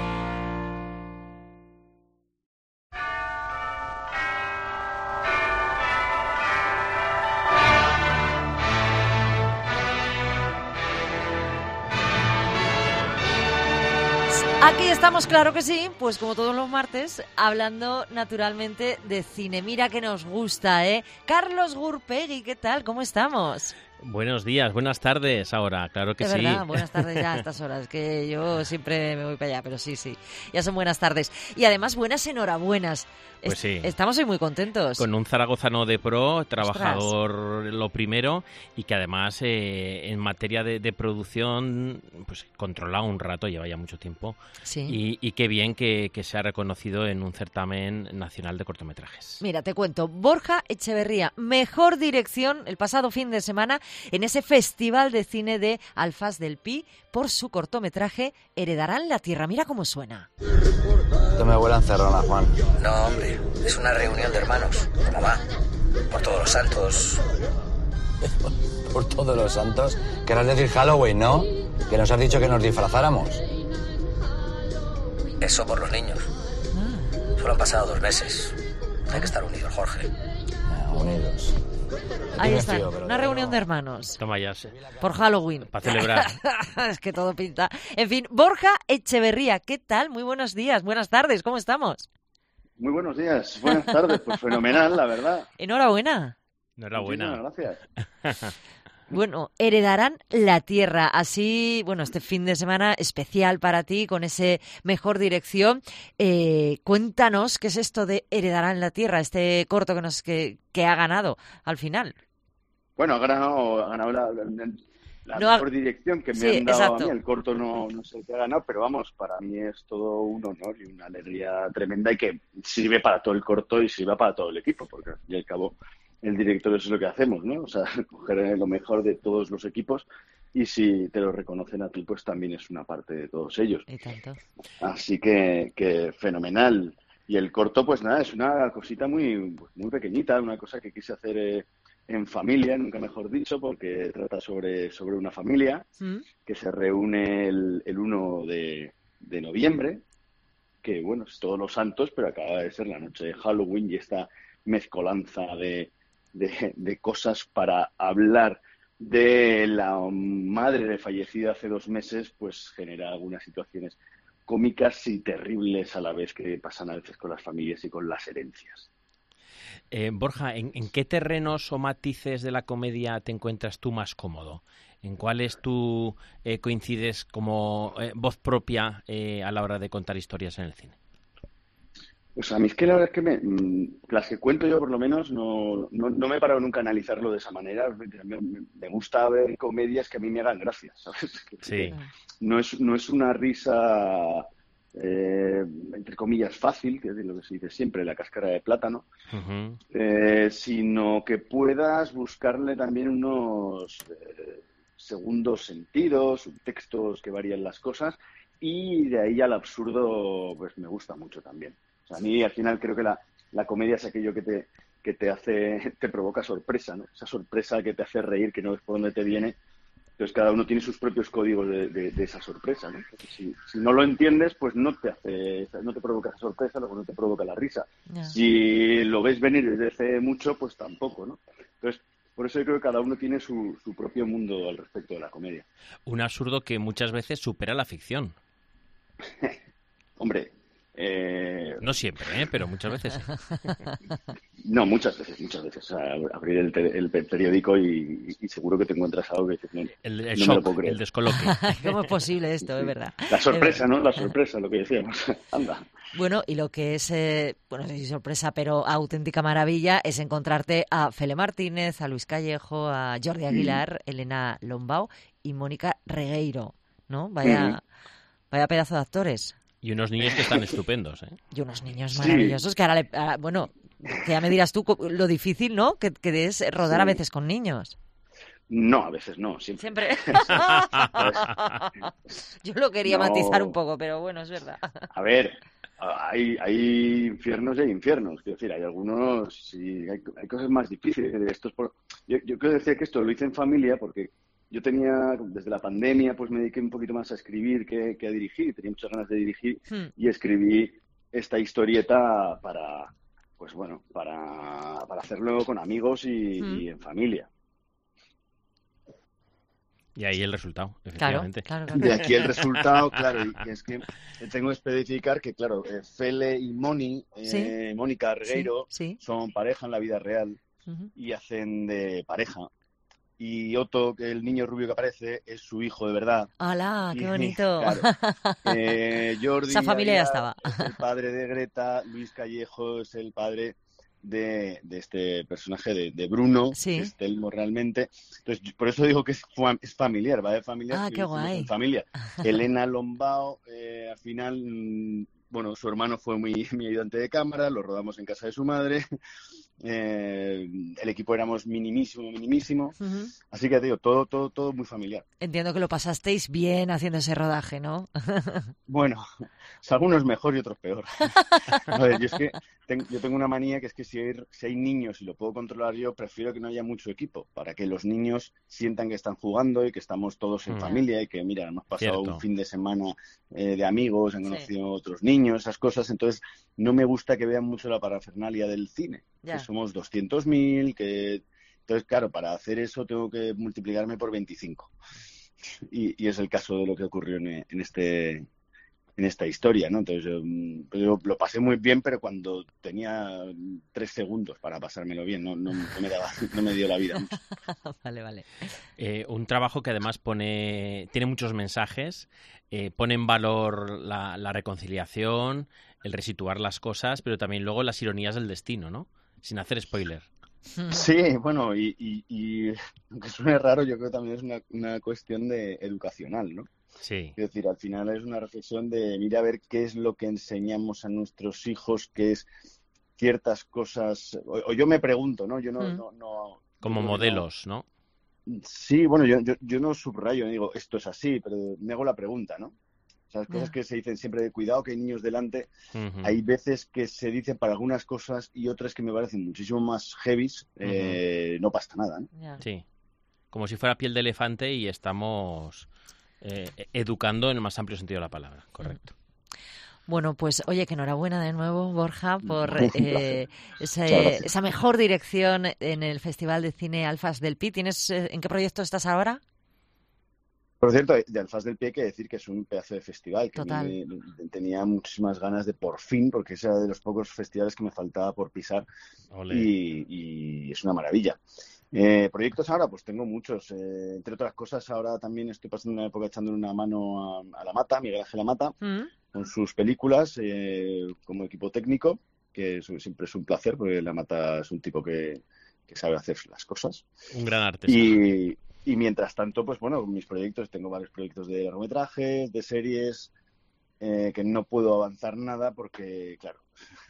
Aquí estamos, claro que sí, pues como todos los martes, hablando naturalmente de cine. Mira que nos gusta, ¿eh? Carlos Gurpegui, ¿qué tal? ¿Cómo estamos? Buenos días, buenas tardes ahora, claro que de sí. verdad, buenas tardes ya a estas horas, que yo siempre me voy para allá, pero sí, sí, ya son buenas tardes. Y además, buenas enhorabuenas. Pues sí. Estamos hoy muy contentos. Con un zaragozano de pro, trabajador Ostras. Lo primero, y que además eh, en materia de, de producción, pues controla un rato, lleva ya mucho tiempo. Sí. Y, y qué bien que, que se ha reconocido en un certamen nacional de cortometrajes. Mira, te cuento, Borja Echeverría, mejor dirección el pasado fin de semana en ese Festival de Cine de Alfaz del Pi por su cortometraje Heredarán la Tierra. Mira cómo suena. Esto me huele a encerrona, Juan. No, hombre, es una reunión de hermanos, de mamá, por todos los santos. ¿Por todos los santos? Querrás decir Halloween, ¿no? Que nos has dicho que nos disfrazáramos. Eso por los niños. Ah. Solo han pasado dos meses. Hay que estar unidos, Jorge. Ah, unidos. Ahí está, fío, una reunión no. de hermanos. Toma ya. Sí. Por Halloween. Para celebrar. Es que todo pinta. En fin, Borja Echeverría, ¿qué tal? Muy buenos días, buenas tardes, ¿cómo estamos? Muy buenos días, buenas tardes, pues fenomenal, la verdad. Enhorabuena. Enhorabuena. Muchísimas gracias. Bueno, Heredarán la Tierra. Así, bueno, este fin de semana especial para ti, con ese mejor dirección. Eh, cuéntanos qué es esto de Heredarán la Tierra, este corto que nos que, que ha ganado al final. Bueno, ha ganado, ha ganado la, la, la no, mejor dirección que me sí, han dado exacto. a mí. El corto no, no sé qué ha ganado, pero vamos, para mí es todo un honor y una alegría tremenda y que sirve para todo el corto y sirve para todo el equipo, porque al fin y al cabo el director eso es lo que hacemos, ¿no? O sea, coger lo mejor de todos los equipos y si te lo reconocen a ti, pues también es una parte de todos ellos. Y tanto. Así que, que fenomenal. Y el corto, pues nada, es una cosita muy muy pequeñita, una cosa que quise hacer eh, en familia, nunca mejor dicho, porque trata sobre, sobre una familia ¿Mm? que se reúne el, el uno de, de noviembre, que bueno, es Todos los Santos, pero acaba de ser la noche de Halloween y esta mezcolanza de, de, de cosas para hablar de la madre fallecida hace dos meses, pues genera algunas situaciones cómicas y terribles a la vez que pasan a veces con las familias y con las herencias. Eh, Borja, ¿en, ¿en qué terrenos o matices de la comedia te encuentras tú más cómodo? ¿En cuáles tú eh, coincides como eh, voz propia eh, a la hora de contar historias en el cine? Pues a mí es que la verdad es que me, las que cuento yo por lo menos no, no, no me he parado nunca a analizarlo de esa manera. Me, me gusta ver comedias que a mí me hagan gracia, ¿sabes? Sí. No es, no es una risa, eh, entre comillas, fácil, que es lo que se dice siempre, la cáscara de plátano, uh-huh. eh, sino que puedas buscarle también unos eh, segundos sentidos, subtextos que varían las cosas, y de ahí al absurdo pues me gusta mucho también. O sea, a mí al final creo que la, la comedia es aquello que te, que te hace, te provoca sorpresa, ¿no? Esa sorpresa que te hace reír, que no ves por dónde te viene. Entonces cada uno tiene sus propios códigos de, de, de esa sorpresa, ¿no? Si, si no lo entiendes, pues no te hace, no te provoca esa sorpresa, luego no te provoca la risa. Yeah. Si lo ves venir desde hace mucho, pues tampoco, ¿no? Entonces, por eso yo creo que cada uno tiene su, su propio mundo al respecto de la comedia. Un absurdo que muchas veces supera la ficción. Hombre, eh... no siempre, ¿eh? Pero muchas veces. No, muchas veces, muchas veces. O sea, abrir el, te- el periódico y, y seguro que te encuentras algo que dices, no, el, el no shock, me lo puedo creer. El descoloque. ¿Cómo es posible esto? Sí. Es verdad. La sorpresa, ¿no? La sorpresa, lo que decíamos. Anda. Bueno, y lo que es, eh, bueno, no sé si sorpresa, pero auténtica maravilla es encontrarte a Fele Martínez, a Luis Callejo, a Jordi Aguilar, mm. Elena Lombao y Mónica Regueiro, ¿no? Vaya, mm. vaya pedazo de actores. Y unos niños que están estupendos, ¿eh? Y unos niños maravillosos sí. que ahora, le, ahora, bueno, que ya me dirás tú lo difícil, ¿no? Que, que es rodar sí. a veces con niños. No, a veces no, siempre. Siempre. Yo lo quería no. matizar un poco, pero bueno, es verdad. A ver, hay, hay infiernos y hay infiernos. Quiero decir, hay algunos, sí, hay, hay cosas más difíciles. Esto es por... yo, yo quiero decir que esto lo hice en familia porque yo tenía, desde la pandemia, pues me dediqué un poquito más a escribir que, que a dirigir. Tenía muchas ganas de dirigir hmm. y escribí esta historieta para, pues bueno, para, para hacerlo con amigos y, hmm. y en familia. Y ahí el resultado, efectivamente. Claro, claro, claro. De aquí el resultado, claro, y es que tengo que especificar que, claro, Fele y Moni, ¿Sí? eh, Mónica Regueiro, sí, sí. son pareja en la vida real uh-huh. y hacen de pareja. Y Otto, el niño rubio que aparece, es su hijo de verdad. ¡Hala, qué bonito! Claro. Eh, Jordi Esa familia ya estaba. Es el padre de Greta, Luis Callejo es el padre de, de este personaje de, de Bruno, sí. que es Telmo realmente. Entonces, por eso digo que es, es familiar, va de familiar. Ah, qué guay. Familia. Elena Lombao, eh, al final, bueno, su hermano fue muy, mi ayudante de cámara, lo rodamos en casa de su madre. Eh, el equipo éramos minimísimo, minimísimo. Uh-huh. Así que te digo, todo, todo, todo muy familiar. Entiendo que lo pasasteis bien haciendo ese rodaje, ¿no? Bueno, algunos mejor y otros peor. A ver, yo es que ten, yo tengo una manía que es que si hay, si hay niños y lo puedo controlar yo, prefiero que no haya mucho equipo, para que los niños sientan que están jugando y que estamos todos en uh-huh. familia y que, mira, hemos pasado Cierto. un fin de semana eh, de amigos, han conocido sí. otros niños, esas cosas. Entonces, no me gusta que vean mucho la parafernalia del cine. Ya. Que somos doscientos mil, que... Entonces, claro, para hacer eso tengo que multiplicarme por veinticinco. Y, y es el caso de lo que ocurrió en, en este en esta historia, ¿no? Entonces, yo, yo lo pasé muy bien, pero cuando tenía tres segundos para pasármelo bien, no, no, no, me, daba, no me dio la vida mucho. Vale, vale. Eh, un trabajo que además pone tiene muchos mensajes, eh, pone en valor la, la reconciliación, el resituar las cosas, pero también luego las ironías del destino, ¿no? Sin hacer spoiler. Sí, bueno, y, y, y aunque suene raro, yo creo que también es una, una cuestión de educacional, ¿no? Sí. Es decir, al final es una reflexión de mira a ver qué es lo que enseñamos a nuestros hijos, qué es ciertas cosas, o, o yo me pregunto, ¿no? Yo no... Mm. no, no Como modelos, no... ¿no? Sí, bueno, yo, yo, yo no subrayo, no digo esto es así, pero me hago la pregunta, ¿no? Esas cosas Ya. que se dicen siempre de cuidado, que hay niños delante. Ujú. Hay veces que se dicen para algunas cosas y otras que me parecen muchísimo más heavies. eh, no pasa nada, ¿no? Sí, como si fuera piel de elefante y estamos eh, educando en el más amplio sentido de la palabra, correcto. Bueno, pues oye, que enhorabuena de nuevo, Borja, por Un placer. eh, esa, Muchas gracias. esa mejor dirección en el Festival de Cine Alfas del Pi. ¿Tienes, eh, ¿En qué proyecto estás ahora? Por cierto, de Alfaz del Pi hay que decir que es un pedazo de festival, que Total. me- tenía muchísimas ganas de por fin, porque ese era de los pocos festivales que me faltaba por pisar Ole. y, y es una maravilla. Eh, proyectos ahora, pues tengo muchos. Eh, entre otras cosas, ahora también estoy pasando una época echándole una mano a, a La Mata, Miguel Ángel La Mata, ¿Mm? con sus películas eh, como equipo técnico, que es- siempre es un placer, porque La Mata es un tipo que, que sabe hacer las cosas. Un gran artesano. Y, y mientras tanto, pues bueno, mis proyectos, tengo varios proyectos de largometrajes, de series, eh, que no puedo avanzar nada porque, claro,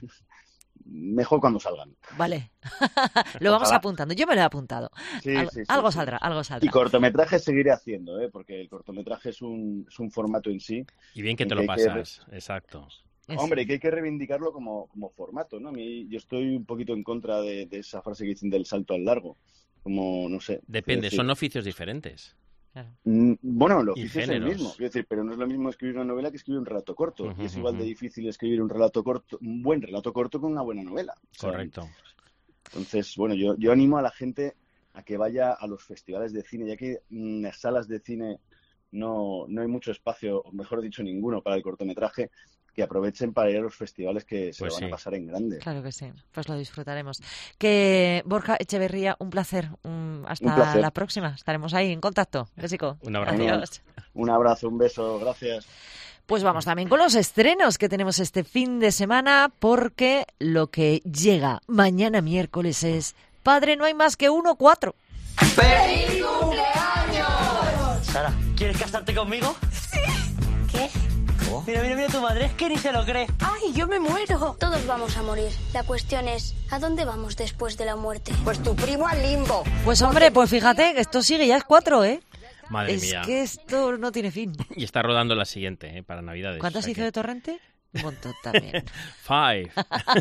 mejor cuando salgan. Vale, lo vamos Ojalá. apuntando. Yo me lo he apuntado. Sí, Al- sí, sí, algo sí. saldrá, algo Y saldrá. cortometrajes seguiré haciendo, ¿eh? Porque el cortometraje es un, es un formato en sí. Y bien que en te lo hay que re- pasas, exacto. Hombre, que hay que reivindicarlo como, como formato, ¿no? A mí, yo estoy un poquito en contra de, de esa frase que dicen del salto al largo. Como, no sé. Depende, quiero decir, son oficios diferentes. Mm, Bueno, el Y oficio es el géneros. mismo, quiero decir, pero no es lo mismo escribir una novela que escribir un relato corto. Ujú, y es igual de ujú. difícil escribir un relato corto, un buen relato corto con una buena novela. O sea, Correcto. Entonces, bueno, yo, yo animo a la gente a que vaya a los festivales de cine, ya que mm, en las salas de cine no, no hay mucho espacio, o mejor dicho, ninguno para el cortometraje, que aprovechen para ir a los festivales que se Pues lo van sí. a pasar en grande. Claro que sí, pues lo disfrutaremos. Que Borja Echeverría, un placer. Un- hasta Un placer. la próxima. Estaremos ahí en contacto. Besico. Un abrazo. Adiós. Un abrazo, un beso, gracias. Pues vamos también con los estrenos que tenemos este fin de semana, porque lo que llega mañana miércoles es Padre, no hay más que uno, cuatro. ¡Feliz cumpleaños! Sara, ¿quieres casarte conmigo? ¿Qué? Mira, mira, mira tu madre, es que ni se lo cree. ¡Ay, yo me muero! Todos vamos a morir. La cuestión es, ¿a dónde vamos después de la muerte? Pues tu primo al limbo. Pues hombre, pues fíjate, que esto sigue, ya es cuatro, ¿eh? Madre es mía. que esto no tiene fin. Y está rodando la siguiente, ¿eh? Para Navidades. ¿Cuántas o sea hizo que- de Torrente? Un montón también. Five.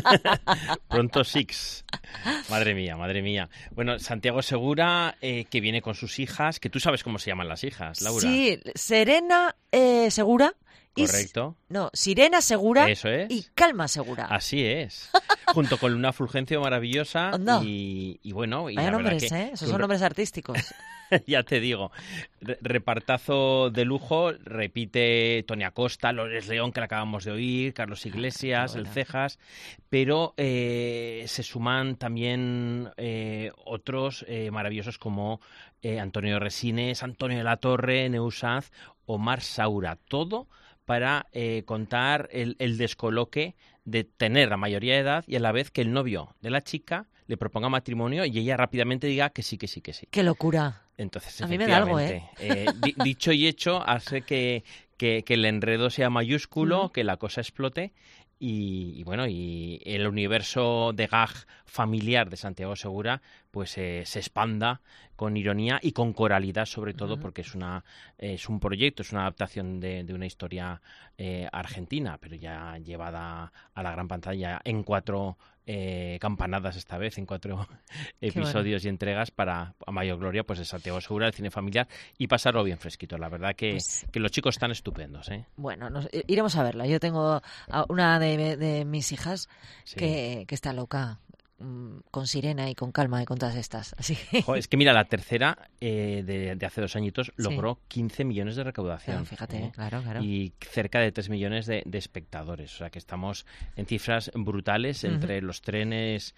Pronto six. Madre mía, madre mía. Bueno, Santiago Segura, eh, que viene con sus hijas, que tú sabes cómo se llaman las hijas, Laura. Sí, Serena eh, Segura. y S- Correcto. No, Sirena Segura Eso es. y Calma Segura. Así es. Junto con Luna Fulgencio maravillosa Anda. y, y bueno... Y Vaya la verdad nombres, que- ¿eh? Esos que son un- nombres artísticos. Ya te digo, Re- repartazo de lujo, repite Tony Acosta, Lores León, que la acabamos de oír, Carlos Iglesias, el Cejas, pero eh, se suman también eh, otros eh, maravillosos como eh, Antonio Resines, Antonio de la Torre, Neusanz, Omar Saura, todo para eh, contar el, el descoloque de tener la mayoría de edad y a la vez que el novio de la chica le proponga matrimonio y ella rápidamente diga que sí, que sí, que sí. ¡Qué locura! Entonces, A mí me da algo, ¿eh? efectivamente, eh, di- dicho y hecho hace que, que, que el enredo sea mayúsculo, Mm. que la cosa explote y, y bueno, y el universo de gag familiar de Santiago Segura pues eh, se expanda con ironía y con coralidad sobre todo Mm. porque es una es un proyecto, es una adaptación de, de una historia eh, argentina, pero ya llevada a la gran pantalla en cuatro eh, campanadas esta vez, en cuatro episodios y entregas para a mayor gloria pues de Santiago Segura, el cine familiar y pasarlo bien fresquito. La verdad que, Pues- que los chicos están estupendos, ¿eh? Bueno, nos- i- iremos a verla. Yo tengo a una de, de mis hijas Sí. que, que está loca mm, con Sirena y con Calma y con todas estas. Así que... Jo, es que mira, la tercera eh, de, de hace dos añitos Sí. logró quince millones de recaudación. Claro, fíjate, ¿eh? claro, claro. Y cerca de tres millones de, de espectadores. O sea que estamos en cifras brutales entre Ujú. los trenes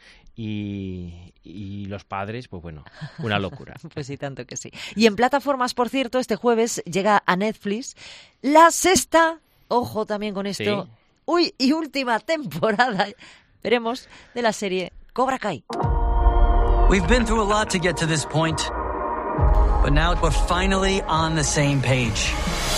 y, y los padres. Pues bueno, una locura. Pues sí, tanto que sí. Y en plataformas, por cierto, este jueves llega a Netflix la sexta, ojo también con esto, Sí. uy, y última temporada, veremos, de la serie Cobra Kai. We've been through a lot to get to this point, but now we're finally on the same page.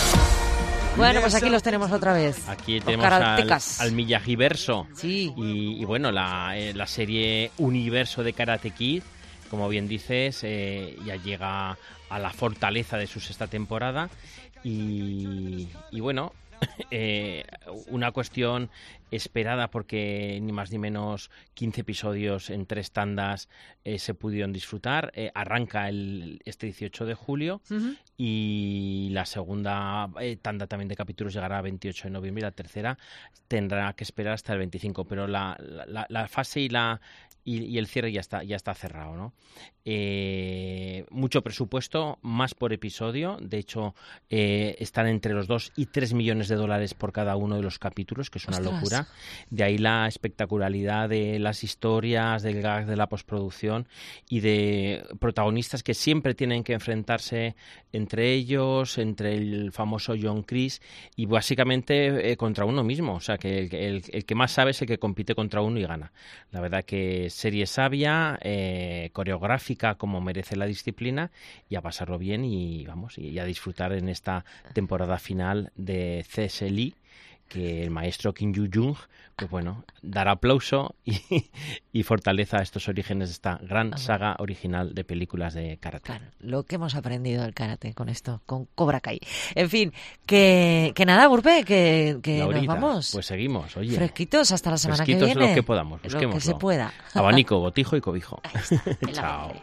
Bueno, pues aquí los tenemos otra vez. Aquí Los tenemos al, karatecas. al Miyagiverso. Sí. Y, y bueno, la, eh, la serie Universo de Karate Kid, como bien dices, eh, ya llega a la fortaleza de su sexta temporada. y, y bueno, eh, una cuestión esperada porque ni más ni menos quince episodios en tres tandas eh, se pudieron disfrutar. Eh, arranca el, este dieciocho de julio uh-huh. y la segunda eh, tanda también de capítulos llegará el veintiocho de noviembre y la tercera tendrá que esperar hasta el veinticinco, pero la, la, la fase y la y, y el cierre ya está ya está cerrado, ¿no? Eh, mucho presupuesto, más por episodio. De hecho, eh, están entre los dos y tres millones de dólares por cada uno de los capítulos, que es una ¡Ostras! Locura. De ahí la espectacularidad de las historias, del gag, de la postproducción y de protagonistas que siempre tienen que enfrentarse entre ellos, entre el famoso John Chris y básicamente eh, contra uno mismo. O sea, que el, el, el que más sabe es el que compite contra uno y gana. La verdad que serie sabia, eh, coreográfica como merece la disciplina, y a pasarlo bien y vamos y a disfrutar en esta temporada final de C S L I, que el maestro Kim Yoo-jung, pues bueno, dará aplauso y, y fortaleza a estos orígenes de esta gran saga original de películas de karate. Claro, lo que hemos aprendido del karate con esto, con Cobra Kai. En fin, que, que nada, Burpe, que, que nos vamos. Pues seguimos, oye. Fresquitos hasta la semana Fresquitos que viene. Lo que podamos, lo que se pueda. Abanico, botijo y cobijo. Ahí está, Chao.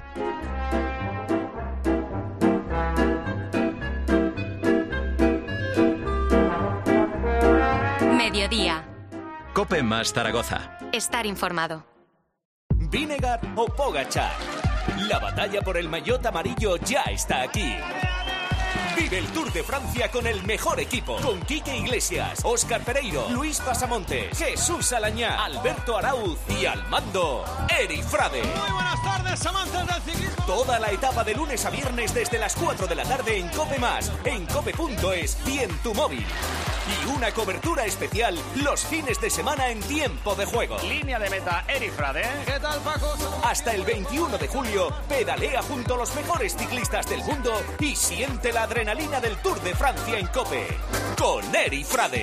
Mediodía. COPE más Zaragoza. Estar informado. Vinegar o Pogačar. La batalla por el maillot amarillo ya está aquí. Vive el Tour de Francia con el mejor equipo. Con Quique Iglesias, Óscar Pereiro, Luis Pasamontes, Jesús Alañá, Alberto Arauz y al mando, Eri Frade. Muy buenas tardes, amantes del ciclismo. Toda la etapa de lunes a viernes desde las cuatro de la tarde en COPE más, en cope punto es y en tu móvil. Y una cobertura especial los fines de semana en tiempo de juego. Línea de meta, Eri Frade. ¿Qué tal, Paco? Hasta el veintiuno de julio, pedalea junto a los mejores ciclistas del mundo y siente la adrenalina del Tour de Francia en COPE. Con Eri Frade.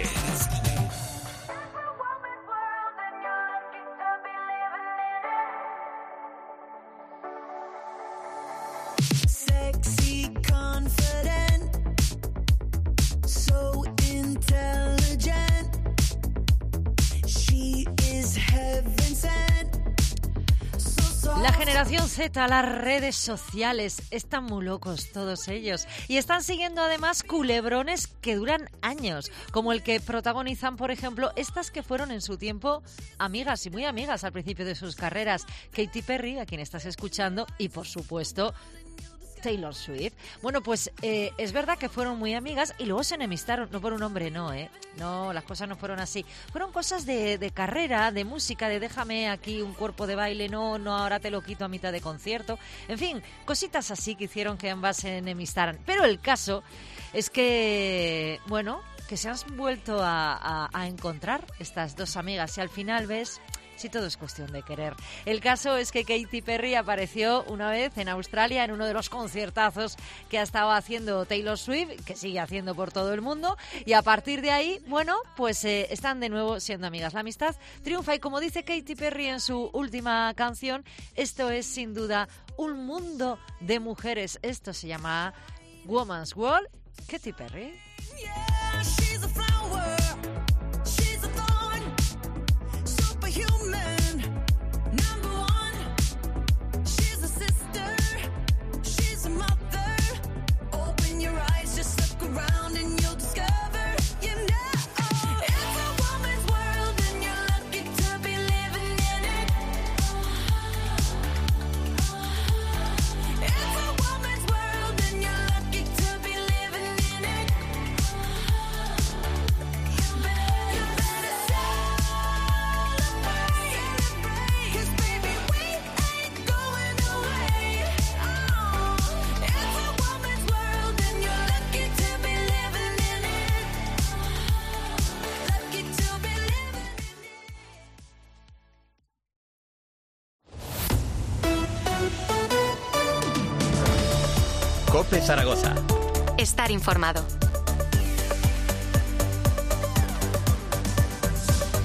La generación Z, las redes sociales, están muy locos todos ellos y están siguiendo además culebrones que duran años, como el que protagonizan, por ejemplo, estas que fueron en su tiempo amigas y muy amigas al principio de sus carreras, Katy Perry, a quien estás escuchando, y por supuesto Taylor Swift. Bueno, pues eh, es verdad que fueron muy amigas y luego se enemistaron, no por un hombre, no, ¿eh? No, las cosas no fueron así. Fueron cosas de, de carrera, de música, de déjame aquí un cuerpo de baile, no, no, ahora te lo quito a mitad de concierto. En fin, cositas así que hicieron que ambas se enemistaran. Pero el caso es que, bueno, que se han vuelto a, a, a encontrar estas dos amigas y al final ves... Sí, todo es cuestión de querer. El caso es que Katy Perry apareció una vez en Australia en uno de los conciertazos que ha estado haciendo Taylor Swift, que sigue haciendo por todo el mundo, y a partir de ahí, bueno, pues eh, están de nuevo siendo amigas. La amistad triunfa y, como dice Katy Perry en su última canción, esto es sin duda un mundo de mujeres. Esto se llama Woman's World. Katy Perry. Yeah, she's a flower. She's a thorn. Superhuman. Number one. She's a sister. She's a mother. Open your eyes, just look around and you'll discover, you know, it's a woman's world and you're lucky to be living in it. It's a woman's world and you're lucky to be living in it. You better, you better celebrate, 'cause baby we ain't going away. Oh, it's a woman's world and you're lucky to be living in it. Lucky to be living in it. COPE Zaragoza. Estar informado.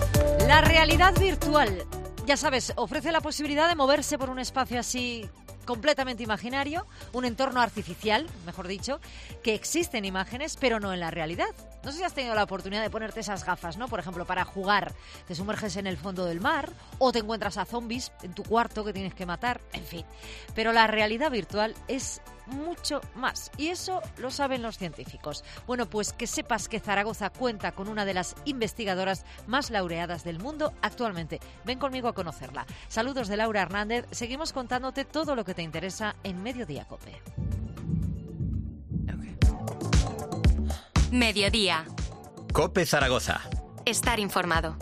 La realidad virtual, ya sabes, ofrece la posibilidad de moverse por un espacio así completamente imaginario, un entorno artificial, mejor dicho, que existen imágenes, pero no en la realidad. No sé si has tenido la oportunidad de ponerte esas gafas, ¿no? Por ejemplo, para jugar, te sumerges en el fondo del mar o te encuentras a zombies en tu cuarto que tienes que matar, en fin. Pero la realidad virtual es mucho más y eso lo saben los científicos. Bueno, pues que sepas que Zaragoza cuenta con una de las investigadoras más laureadas del mundo actualmente. Ven conmigo a conocerla. Saludos de Laura Hernández. Seguimos contándote todo lo que te interesa en Mediodía COPE. Mediodía. COPE Zaragoza. Estar informado.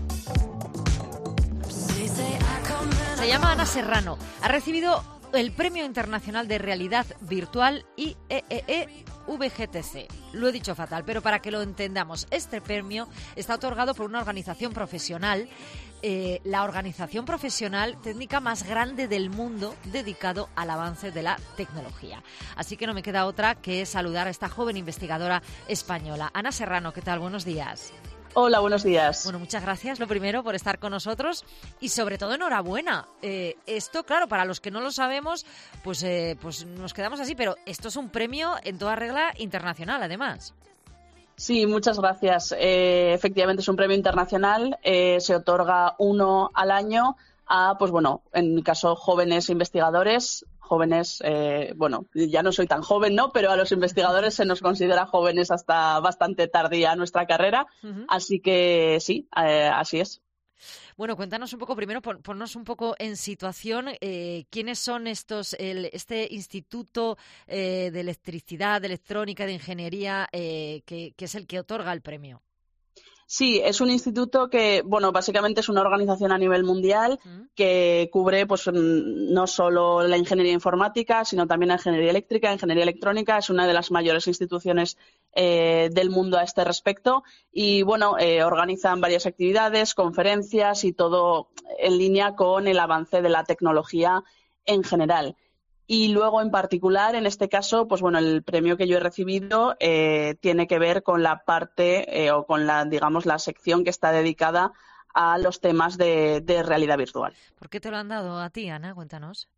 Se llama Ana Serrano. Ha recibido el Premio Internacional de Realidad Virtual I E E E V G T C. Lo he dicho fatal, pero para que lo entendamos, este premio está otorgado por una organización profesional, eh, la organización profesional técnica más grande del mundo dedicado al avance de la tecnología. Así que no me queda otra que saludar a esta joven investigadora española. Ana Serrano, ¿qué tal? Buenos días. Hola, buenos días. Bueno, muchas gracias, lo primero, por estar con nosotros y sobre todo enhorabuena. Eh, esto, claro, para los que no lo sabemos, pues, eh, pues nos quedamos así, pero esto es un premio en toda regla internacional, además. Sí, muchas gracias. Eh, efectivamente es un premio internacional, eh, se otorga uno al año a, pues bueno, en mi caso, jóvenes investigadores. Jóvenes, eh, bueno, ya no soy tan joven, ¿no? Pero a los investigadores se nos considera jóvenes hasta bastante tardía nuestra carrera. Uh-huh. Así que sí, eh, así es. Bueno, cuéntanos un poco, primero pon, ponnos un poco en situación, eh, ¿quiénes son estos, el, este Instituto eh, de Electricidad, de Electrónica, de Ingeniería, eh, que, que es el que otorga el premio? Sí, es un instituto que, bueno, básicamente es una organización a nivel mundial que cubre, pues, no solo la ingeniería informática, sino también la ingeniería eléctrica, ingeniería electrónica. Es una de las mayores instituciones eh, del mundo a este respecto y, bueno, eh, organizan varias actividades, conferencias y todo en línea con el avance de la tecnología en general. Y luego, en particular, en este caso, pues bueno, el premio que yo he recibido eh, tiene que ver con la parte eh, o con la, digamos, la sección que está dedicada a los temas de, de realidad virtual. ¿Por qué te lo han dado a ti, Ana? Cuéntanos.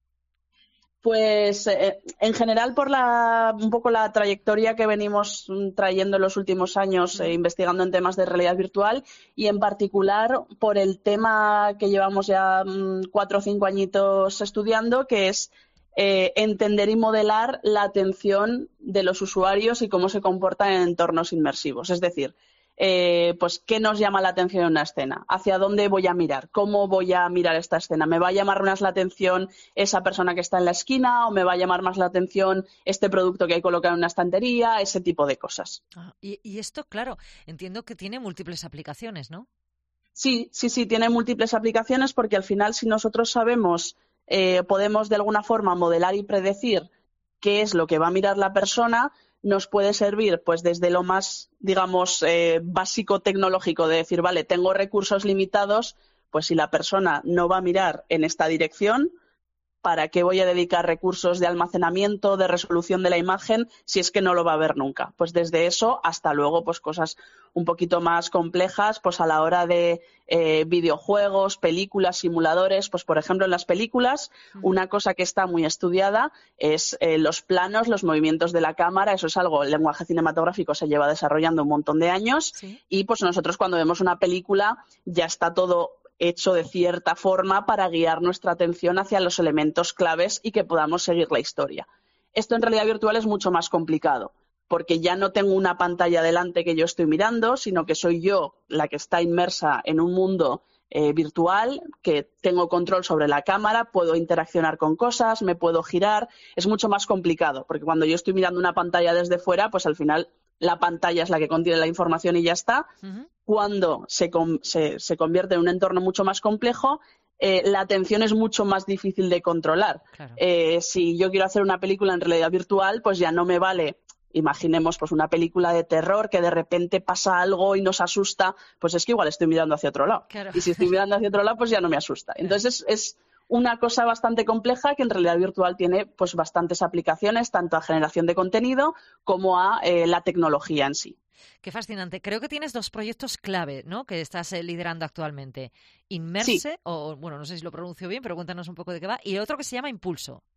Pues eh, en general por la un poco la trayectoria que venimos trayendo en los últimos años eh, investigando en temas de realidad virtual y en particular por el tema que llevamos ya mm, cuatro o cinco añitos estudiando, que es Eh, entender y modelar la atención de los usuarios y cómo se comportan en entornos inmersivos. Es decir, eh, pues qué nos llama la atención en una escena, hacia dónde voy a mirar, cómo voy a mirar esta escena. ¿Me va a llamar más la atención esa persona que está en la esquina o me va a llamar más la atención este producto que hay colocado en una estantería? Ese tipo de cosas. Ah, y, y esto, claro, entiendo que tiene múltiples aplicaciones, ¿no? Sí, sí, sí, tiene múltiples aplicaciones porque al final si nosotros sabemos Eh, podemos de alguna forma modelar y predecir qué es lo que va a mirar la persona, nos puede servir pues desde lo más, digamos, eh, básico tecnológico de decir, vale, tengo recursos limitados, pues si la persona no va a mirar en esta dirección, ¿para qué voy a dedicar recursos de almacenamiento, de resolución de la imagen, si es que no lo va a ver nunca? Pues desde eso hasta luego pues cosas un poquito más complejas, pues a la hora de eh, videojuegos, películas, simuladores, pues por ejemplo en las películas una cosa que está muy estudiada es eh, los planos, los movimientos de la cámara. Eso es algo, el lenguaje cinematográfico se lleva desarrollando un montón de años. ¿Sí? Y pues nosotros cuando vemos una película ya está todo hecho de cierta forma para guiar nuestra atención hacia los elementos claves y que podamos seguir la historia. Esto en realidad virtual es mucho más complicado, porque ya no tengo una pantalla delante que yo estoy mirando, sino que soy yo la que está inmersa en un mundo eh, virtual, que tengo control sobre la cámara, puedo interaccionar con cosas, me puedo girar. Es mucho más complicado, porque cuando yo estoy mirando una pantalla desde fuera, pues al final la pantalla es la que contiene la información y ya está. Uh-huh. Cuando se, com- se, se convierte en un entorno mucho más complejo, eh, la atención es mucho más difícil de controlar. Claro. Eh, si yo quiero hacer una película en realidad virtual, pues ya no me vale, imaginemos pues una película de terror que de repente pasa algo y nos asusta, pues es que igual estoy mirando hacia otro lado. Claro. Y si estoy mirando hacia otro lado, pues ya no me asusta. Entonces es, es una cosa bastante compleja que en realidad virtual tiene pues bastantes aplicaciones, tanto a generación de contenido como a eh, la tecnología en sí. Qué fascinante. Creo que tienes dos proyectos clave, ¿no?, que estás eh, liderando actualmente. Inmerse, sí. o bueno, no sé si lo pronuncio bien, pero cuéntanos un poco de qué va. Y otro que se llama Impulso.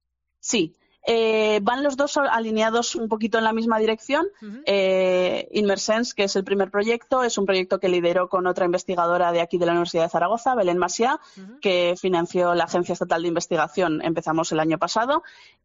Sí. Eh, van los dos alineados un poquito en la misma dirección. Uh-huh. eh, Inmersense, que es el primer proyecto, es un proyecto que lideró con otra investigadora de aquí de la Universidad de Zaragoza, Belén Macià, uh-huh. que financió la Agencia Estatal de Investigación. Empezamos el año pasado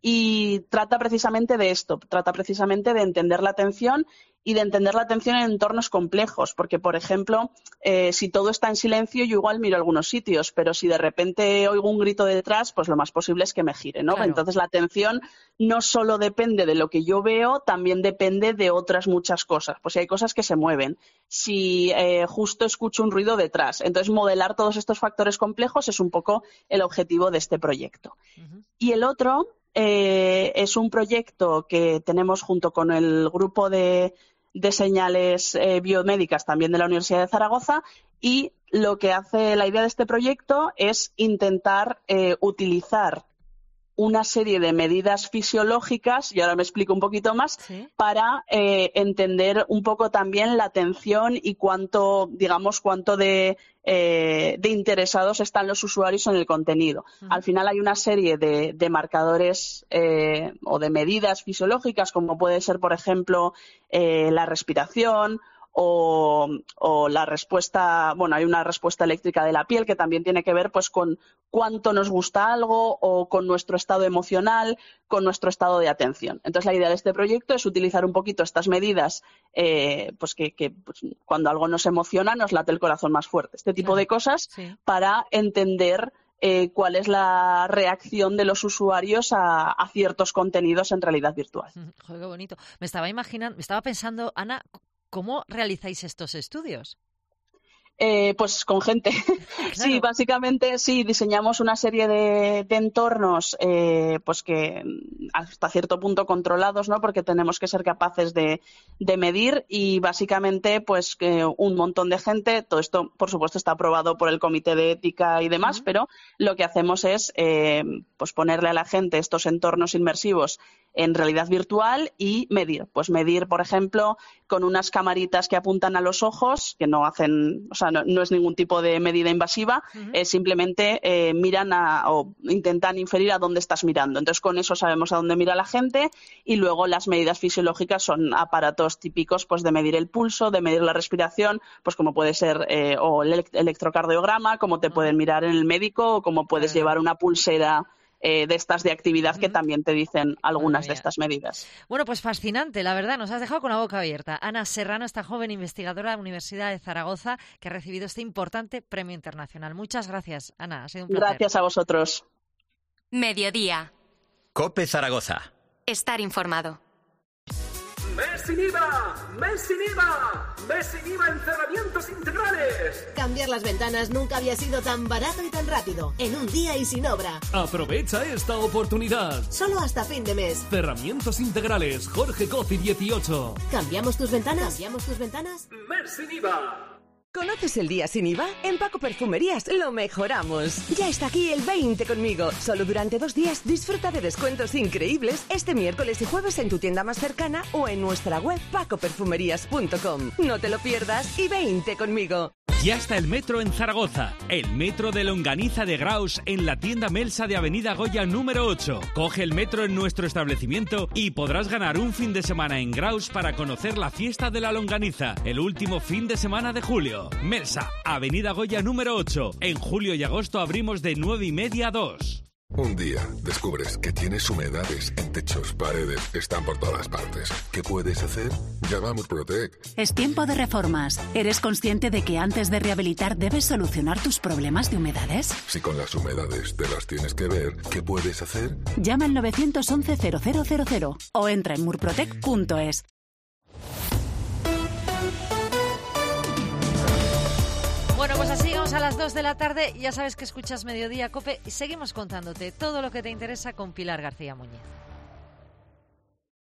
y trata precisamente de esto, trata precisamente de entender la atención y de entender la atención en entornos complejos, porque, por ejemplo, eh, si todo está en silencio, yo igual miro algunos sitios, pero si de repente oigo un grito detrás, pues lo más posible es que me gire, ¿no? Claro. Entonces, la atención no solo depende de lo que yo veo, también depende de otras muchas cosas. Pues si hay cosas que se mueven, si eh, justo escucho un ruido detrás. Entonces, modelar todos estos factores complejos es un poco el objetivo de este proyecto. Uh-huh. Y el otro eh, es un proyecto que tenemos junto con el grupo de de señales eh, biomédicas también de la Universidad de Zaragoza, y lo que hace la idea de este proyecto es intentar eh, utilizar una serie de medidas fisiológicas, y ahora me explico un poquito más, ¿sí? para eh, entender un poco también la atención y cuánto, digamos, cuánto de, eh, de interesados están los usuarios en el contenido. Uh-huh. Al final hay una serie de, de marcadores eh, o de medidas fisiológicas, como puede ser, por ejemplo, eh, la respiración, O, o la respuesta, bueno, hay una respuesta eléctrica de la piel que también tiene que ver pues con cuánto nos gusta algo o con nuestro estado emocional, con nuestro estado de atención. Entonces, la idea de este proyecto es utilizar un poquito estas medidas, eh, pues que, que pues, cuando algo nos emociona nos late el corazón más fuerte. Este tipo claro. de cosas sí. para entender eh, cuál es la reacción de los usuarios a, a ciertos contenidos en realidad virtual. Joder, qué bonito. Me estaba imaginando, me estaba pensando, Ana, ¿cómo realizáis estos estudios? Eh, pues con gente. Claro. Sí, básicamente sí, diseñamos una serie de, de entornos eh, pues que hasta cierto punto controlados, ¿no? Porque tenemos que ser capaces de, de medir y básicamente pues que un montón de gente, todo esto por supuesto está aprobado por el Comité de Ética y demás, uh-huh. pero lo que hacemos es eh, pues ponerle a la gente estos entornos inmersivos en realidad virtual y medir. Pues medir, por ejemplo, con unas camaritas que apuntan a los ojos, que no hacen, o sea, no, no es ningún tipo de medida invasiva, uh-huh. eh, simplemente eh, miran a, o intentan inferir a dónde estás mirando. Entonces, con eso sabemos a dónde mira la gente y luego las medidas fisiológicas son aparatos típicos pues de medir el pulso, de medir la respiración, pues como puede ser eh, o el electrocardiograma, como te uh-huh. pueden mirar en el médico o como puedes uh-huh. llevar una pulsera Eh, de estas de actividad uh-huh. que también te dicen algunas de estas medidas. Bueno, pues fascinante, la verdad, nos has dejado con la boca abierta. Ana Serrano, esta joven investigadora de la Universidad de Zaragoza que ha recibido este importante premio internacional. Muchas gracias, Ana, ha sido un placer. Gracias a vosotros. Mediodía. COPE Zaragoza. Estar informado. ¡Mes sin I V A! ¡Mes sin I V A! ¡Mes sin I V A en cerramientos integrales! Cambiar las ventanas nunca había sido tan barato y tan rápido. En un día y sin obra. Aprovecha esta oportunidad. Solo hasta fin de mes. Cerramientos integrales, Jorge Coci dieciocho. ¿Cambiamos tus ventanas? ¿Cambiamos tus ventanas? ¡Mes sin I V A! ¿Conoces el día sin I V A? En Paco Perfumerías lo mejoramos. Ya está aquí el veinte conmigo. Solo durante dos días disfruta de descuentos increíbles este miércoles y jueves en tu tienda más cercana o en nuestra web paco perfumerías punto com. No te lo pierdas y veinte conmigo. Ya está el metro en Zaragoza. El metro de Longaniza de Graus en la tienda Melsa de Avenida Goya número ocho. Coge el metro en nuestro establecimiento y podrás ganar un fin de semana en Graus para conocer la fiesta de la longaniza, el último fin de semana de julio. Melsa, Avenida Goya número ocho. En julio y agosto abrimos de nueve y media a dos. Un día descubres que tienes humedades en techos, paredes, están por todas partes. ¿Qué puedes hacer? Llama a Murprotec. Es tiempo de reformas. ¿Eres consciente de que antes de rehabilitar debes solucionar tus problemas de humedades? Si con las humedades te las tienes que ver, ¿qué puedes hacer? Llama al nueve once cero cero cero cero o entra en murprotec punto es. Bueno, pues así llegamos a las dos de la tarde. Ya sabes que escuchas Mediodía COPE y seguimos contándote todo lo que te interesa con Pilar García Muñiz.